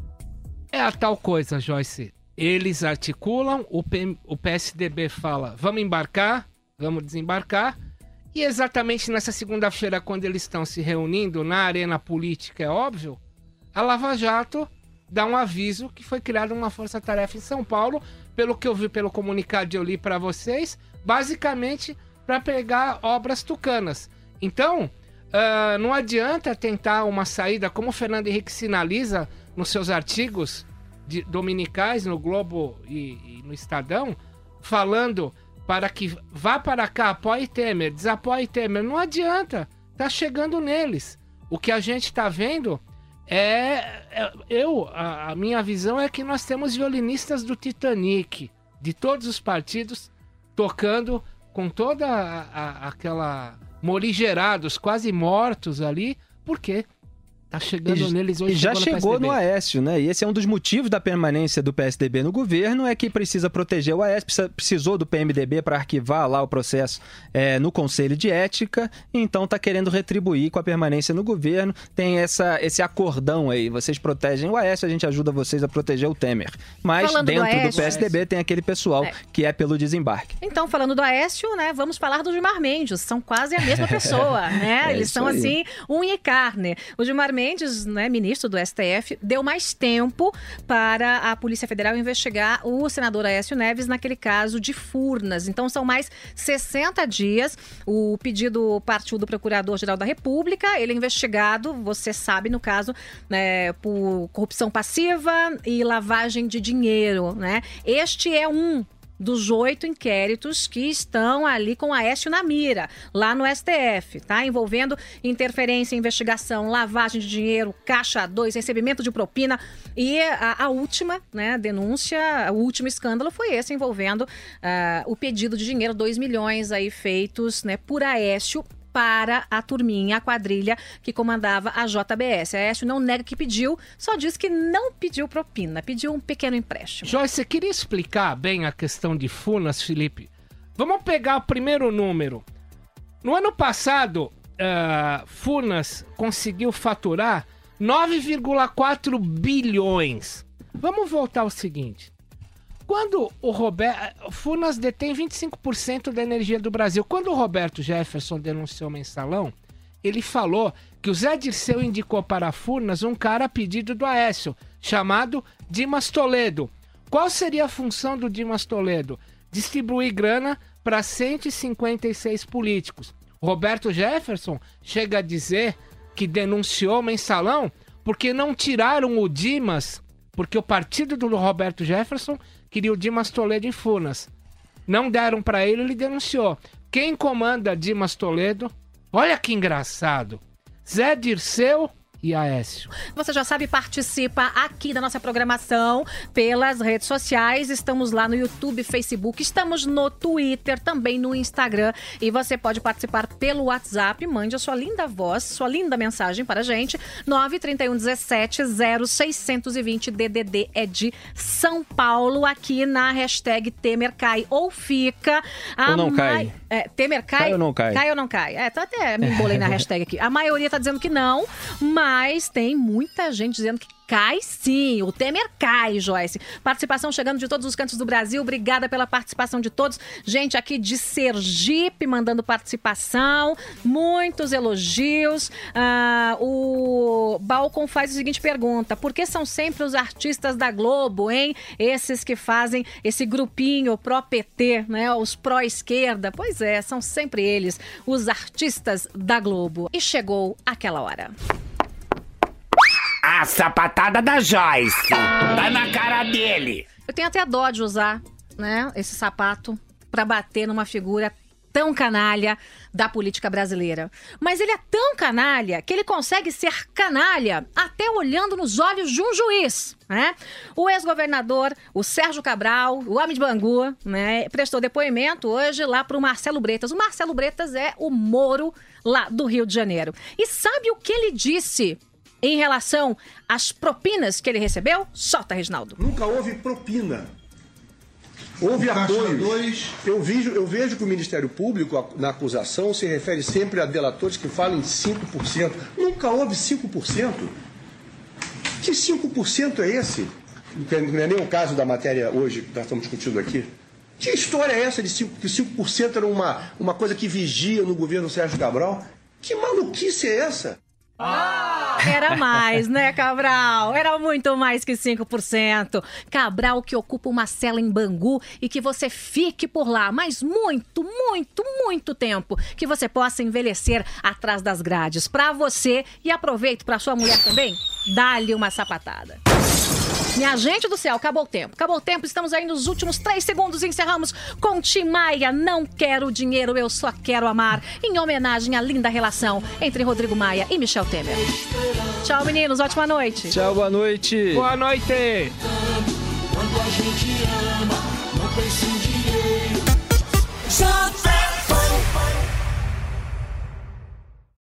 É a tal coisa, Joyce. Eles articulam, o, P, o P S D B fala, vamos embarcar, vamos desembarcar. E exatamente nessa segunda-feira, quando eles estão se reunindo na arena política, é óbvio, a Lava Jato dá um aviso que foi criada uma força-tarefa em São Paulo, pelo que eu vi pelo comunicado que eu li para vocês, basicamente para pegar obras tucanas. Então, uh, não adianta tentar uma saída, como o Fernando Henrique sinaliza nos seus artigos de, dominicais no Globo e, e no Estadão, falando para que vá para cá, apoie Temer, desapoie Temer. Não adianta, tá chegando neles. O que a gente está vendo é... é eu, a, a minha visão é que nós temos violinistas do Titanic, de todos os partidos, tocando com toda a, a, aquela... morigerados, quase mortos ali, por quê? Tá chegando e, neles hoje. E já chegou no Aécio, né? E esse é um dos motivos da permanência do P S D B no governo, é que precisa proteger o Aécio, precisa, precisou do P M D B para arquivar lá o processo é, no Conselho de Ética, então tá querendo retribuir com a permanência no governo. Tem essa, esse acordão aí, vocês protegem o Aécio, a gente ajuda vocês a proteger o Temer. Mas falando dentro do, Aécio, do P S D B tem aquele pessoal é. que é pelo desembarque. Então, falando do Aécio, né, vamos falar do Gilmar Mendes, são quase a mesma pessoa, né? É Eles são aí. assim, unha e carne. O Gilmar Mendes, né, ministro do S T F, deu mais tempo para a Polícia Federal investigar o senador Aécio Neves naquele caso de Furnas. Então, são mais sessenta dias. O pedido partiu do Procurador-Geral da República. Ele é investigado, você sabe, no caso, né, por corrupção passiva e lavagem de dinheiro, né? Este é um dos oito inquéritos que estão ali com Aécio na mira, lá no S T F, tá? Envolvendo interferência, investigação, lavagem de dinheiro, caixa dois, recebimento de propina. E a, a última, né, denúncia, o último escândalo foi esse, envolvendo uh, o pedido de dinheiro, dois milhões aí feitos, né, por Aécio para a turminha, a quadrilha que comandava a J B S. A Aécio não nega que pediu, só diz que não pediu propina, pediu um pequeno empréstimo. Joyce, você queria explicar bem a questão de Furnas, Felipe? Vamos pegar o primeiro número. No ano passado, uh, Furnas conseguiu faturar nove vírgula quatro bilhões. Vamos voltar ao seguinte. Quando o Roberto... Furnas detém vinte e cinco por cento da energia do Brasil. Quando o Roberto Jefferson denunciou o mensalão, ele falou que o Zé Dirceu indicou para a Furnas um cara a pedido do Aécio, chamado Dimas Toledo. Qual seria a função do Dimas Toledo? Distribuir grana para cento e cinquenta e seis políticos. Roberto Jefferson chega a dizer que denunciou o mensalão porque não tiraram o Dimas, porque o partido do Roberto Jefferson queria o Dimas Toledo em Furnas. Não deram para ele, ele denunciou. Quem comanda Dimas Toledo? Olha que engraçado. Zé Dirceu e Aécio. Você já sabe, participa aqui da nossa programação pelas redes sociais. Estamos lá no YouTube, Facebook, estamos no Twitter, também no Instagram. E você pode participar pelo WhatsApp. Mande a sua linda voz, sua linda mensagem para a gente. nove três um um sete zero seis dois zero D D D é de São Paulo, aqui na hashtag Temer cai ou fica. A ou não ma... cai. É, Temer cai? Cai ou não cai? Cai ou não cai? É, tá até me embolei na hashtag aqui. A maioria tá dizendo que não, mas Mas tem muita gente dizendo que cai sim. O Temer cai, Joyce. Participação chegando de todos os cantos do Brasil. Obrigada pela participação de todos. Gente aqui de Sergipe mandando participação. Muitos elogios. Ah, o Balcon faz a seguinte pergunta. Por que são sempre os artistas da Globo, hein? Esses que fazem esse grupinho pró-P T, né? Os pró-esquerda. Pois é, são sempre eles, os artistas da Globo. E chegou aquela hora. A sapatada da Joyce. Tá na cara dele. Eu tenho até dó de usar, né, esse sapato pra bater numa figura tão canalha da política brasileira. Mas ele é tão canalha que ele consegue ser canalha até olhando nos olhos de um juiz, né? O ex-governador, o Sérgio Cabral, o homem de Bangu, né, prestou depoimento hoje lá pro Marcelo Bretas. O Marcelo Bretas é o Moro lá do Rio de Janeiro. E sabe o que ele disse em relação às propinas que ele recebeu? Solta, Reginaldo. Nunca houve propina. Houve apoio. Eu vejo, eu vejo que o Ministério Público, na acusação, se refere sempre a delatores que falam em cinco por cento. Nunca houve cinco por cento. Que cinco por cento é esse? Não é nem o caso da matéria hoje que nós estamos discutindo aqui. Que história é essa de cinco, que cinco por cento era uma, uma coisa que vigia no governo Sérgio Cabral? Que maluquice é essa? Ah! Era mais, né, Cabral? Era muito mais que cinco por cento. Cabral que ocupa uma cela em Bangu e que você fique por lá, mas muito, muito, muito tempo. Que você possa envelhecer atrás das grades. Pra você, e aproveito pra sua mulher também, dá-lhe uma sapatada. Minha gente do céu, acabou o tempo. Acabou o tempo, estamos aí nos últimos três segundos. Encerramos com Tim Maia. Não quero dinheiro, eu só quero amar. Em homenagem à linda relação entre Rodrigo Maia e Michel Temer. Tchau, meninos. Ótima noite. Tchau, boa noite. Boa noite. Quando a gente ama, não precisa.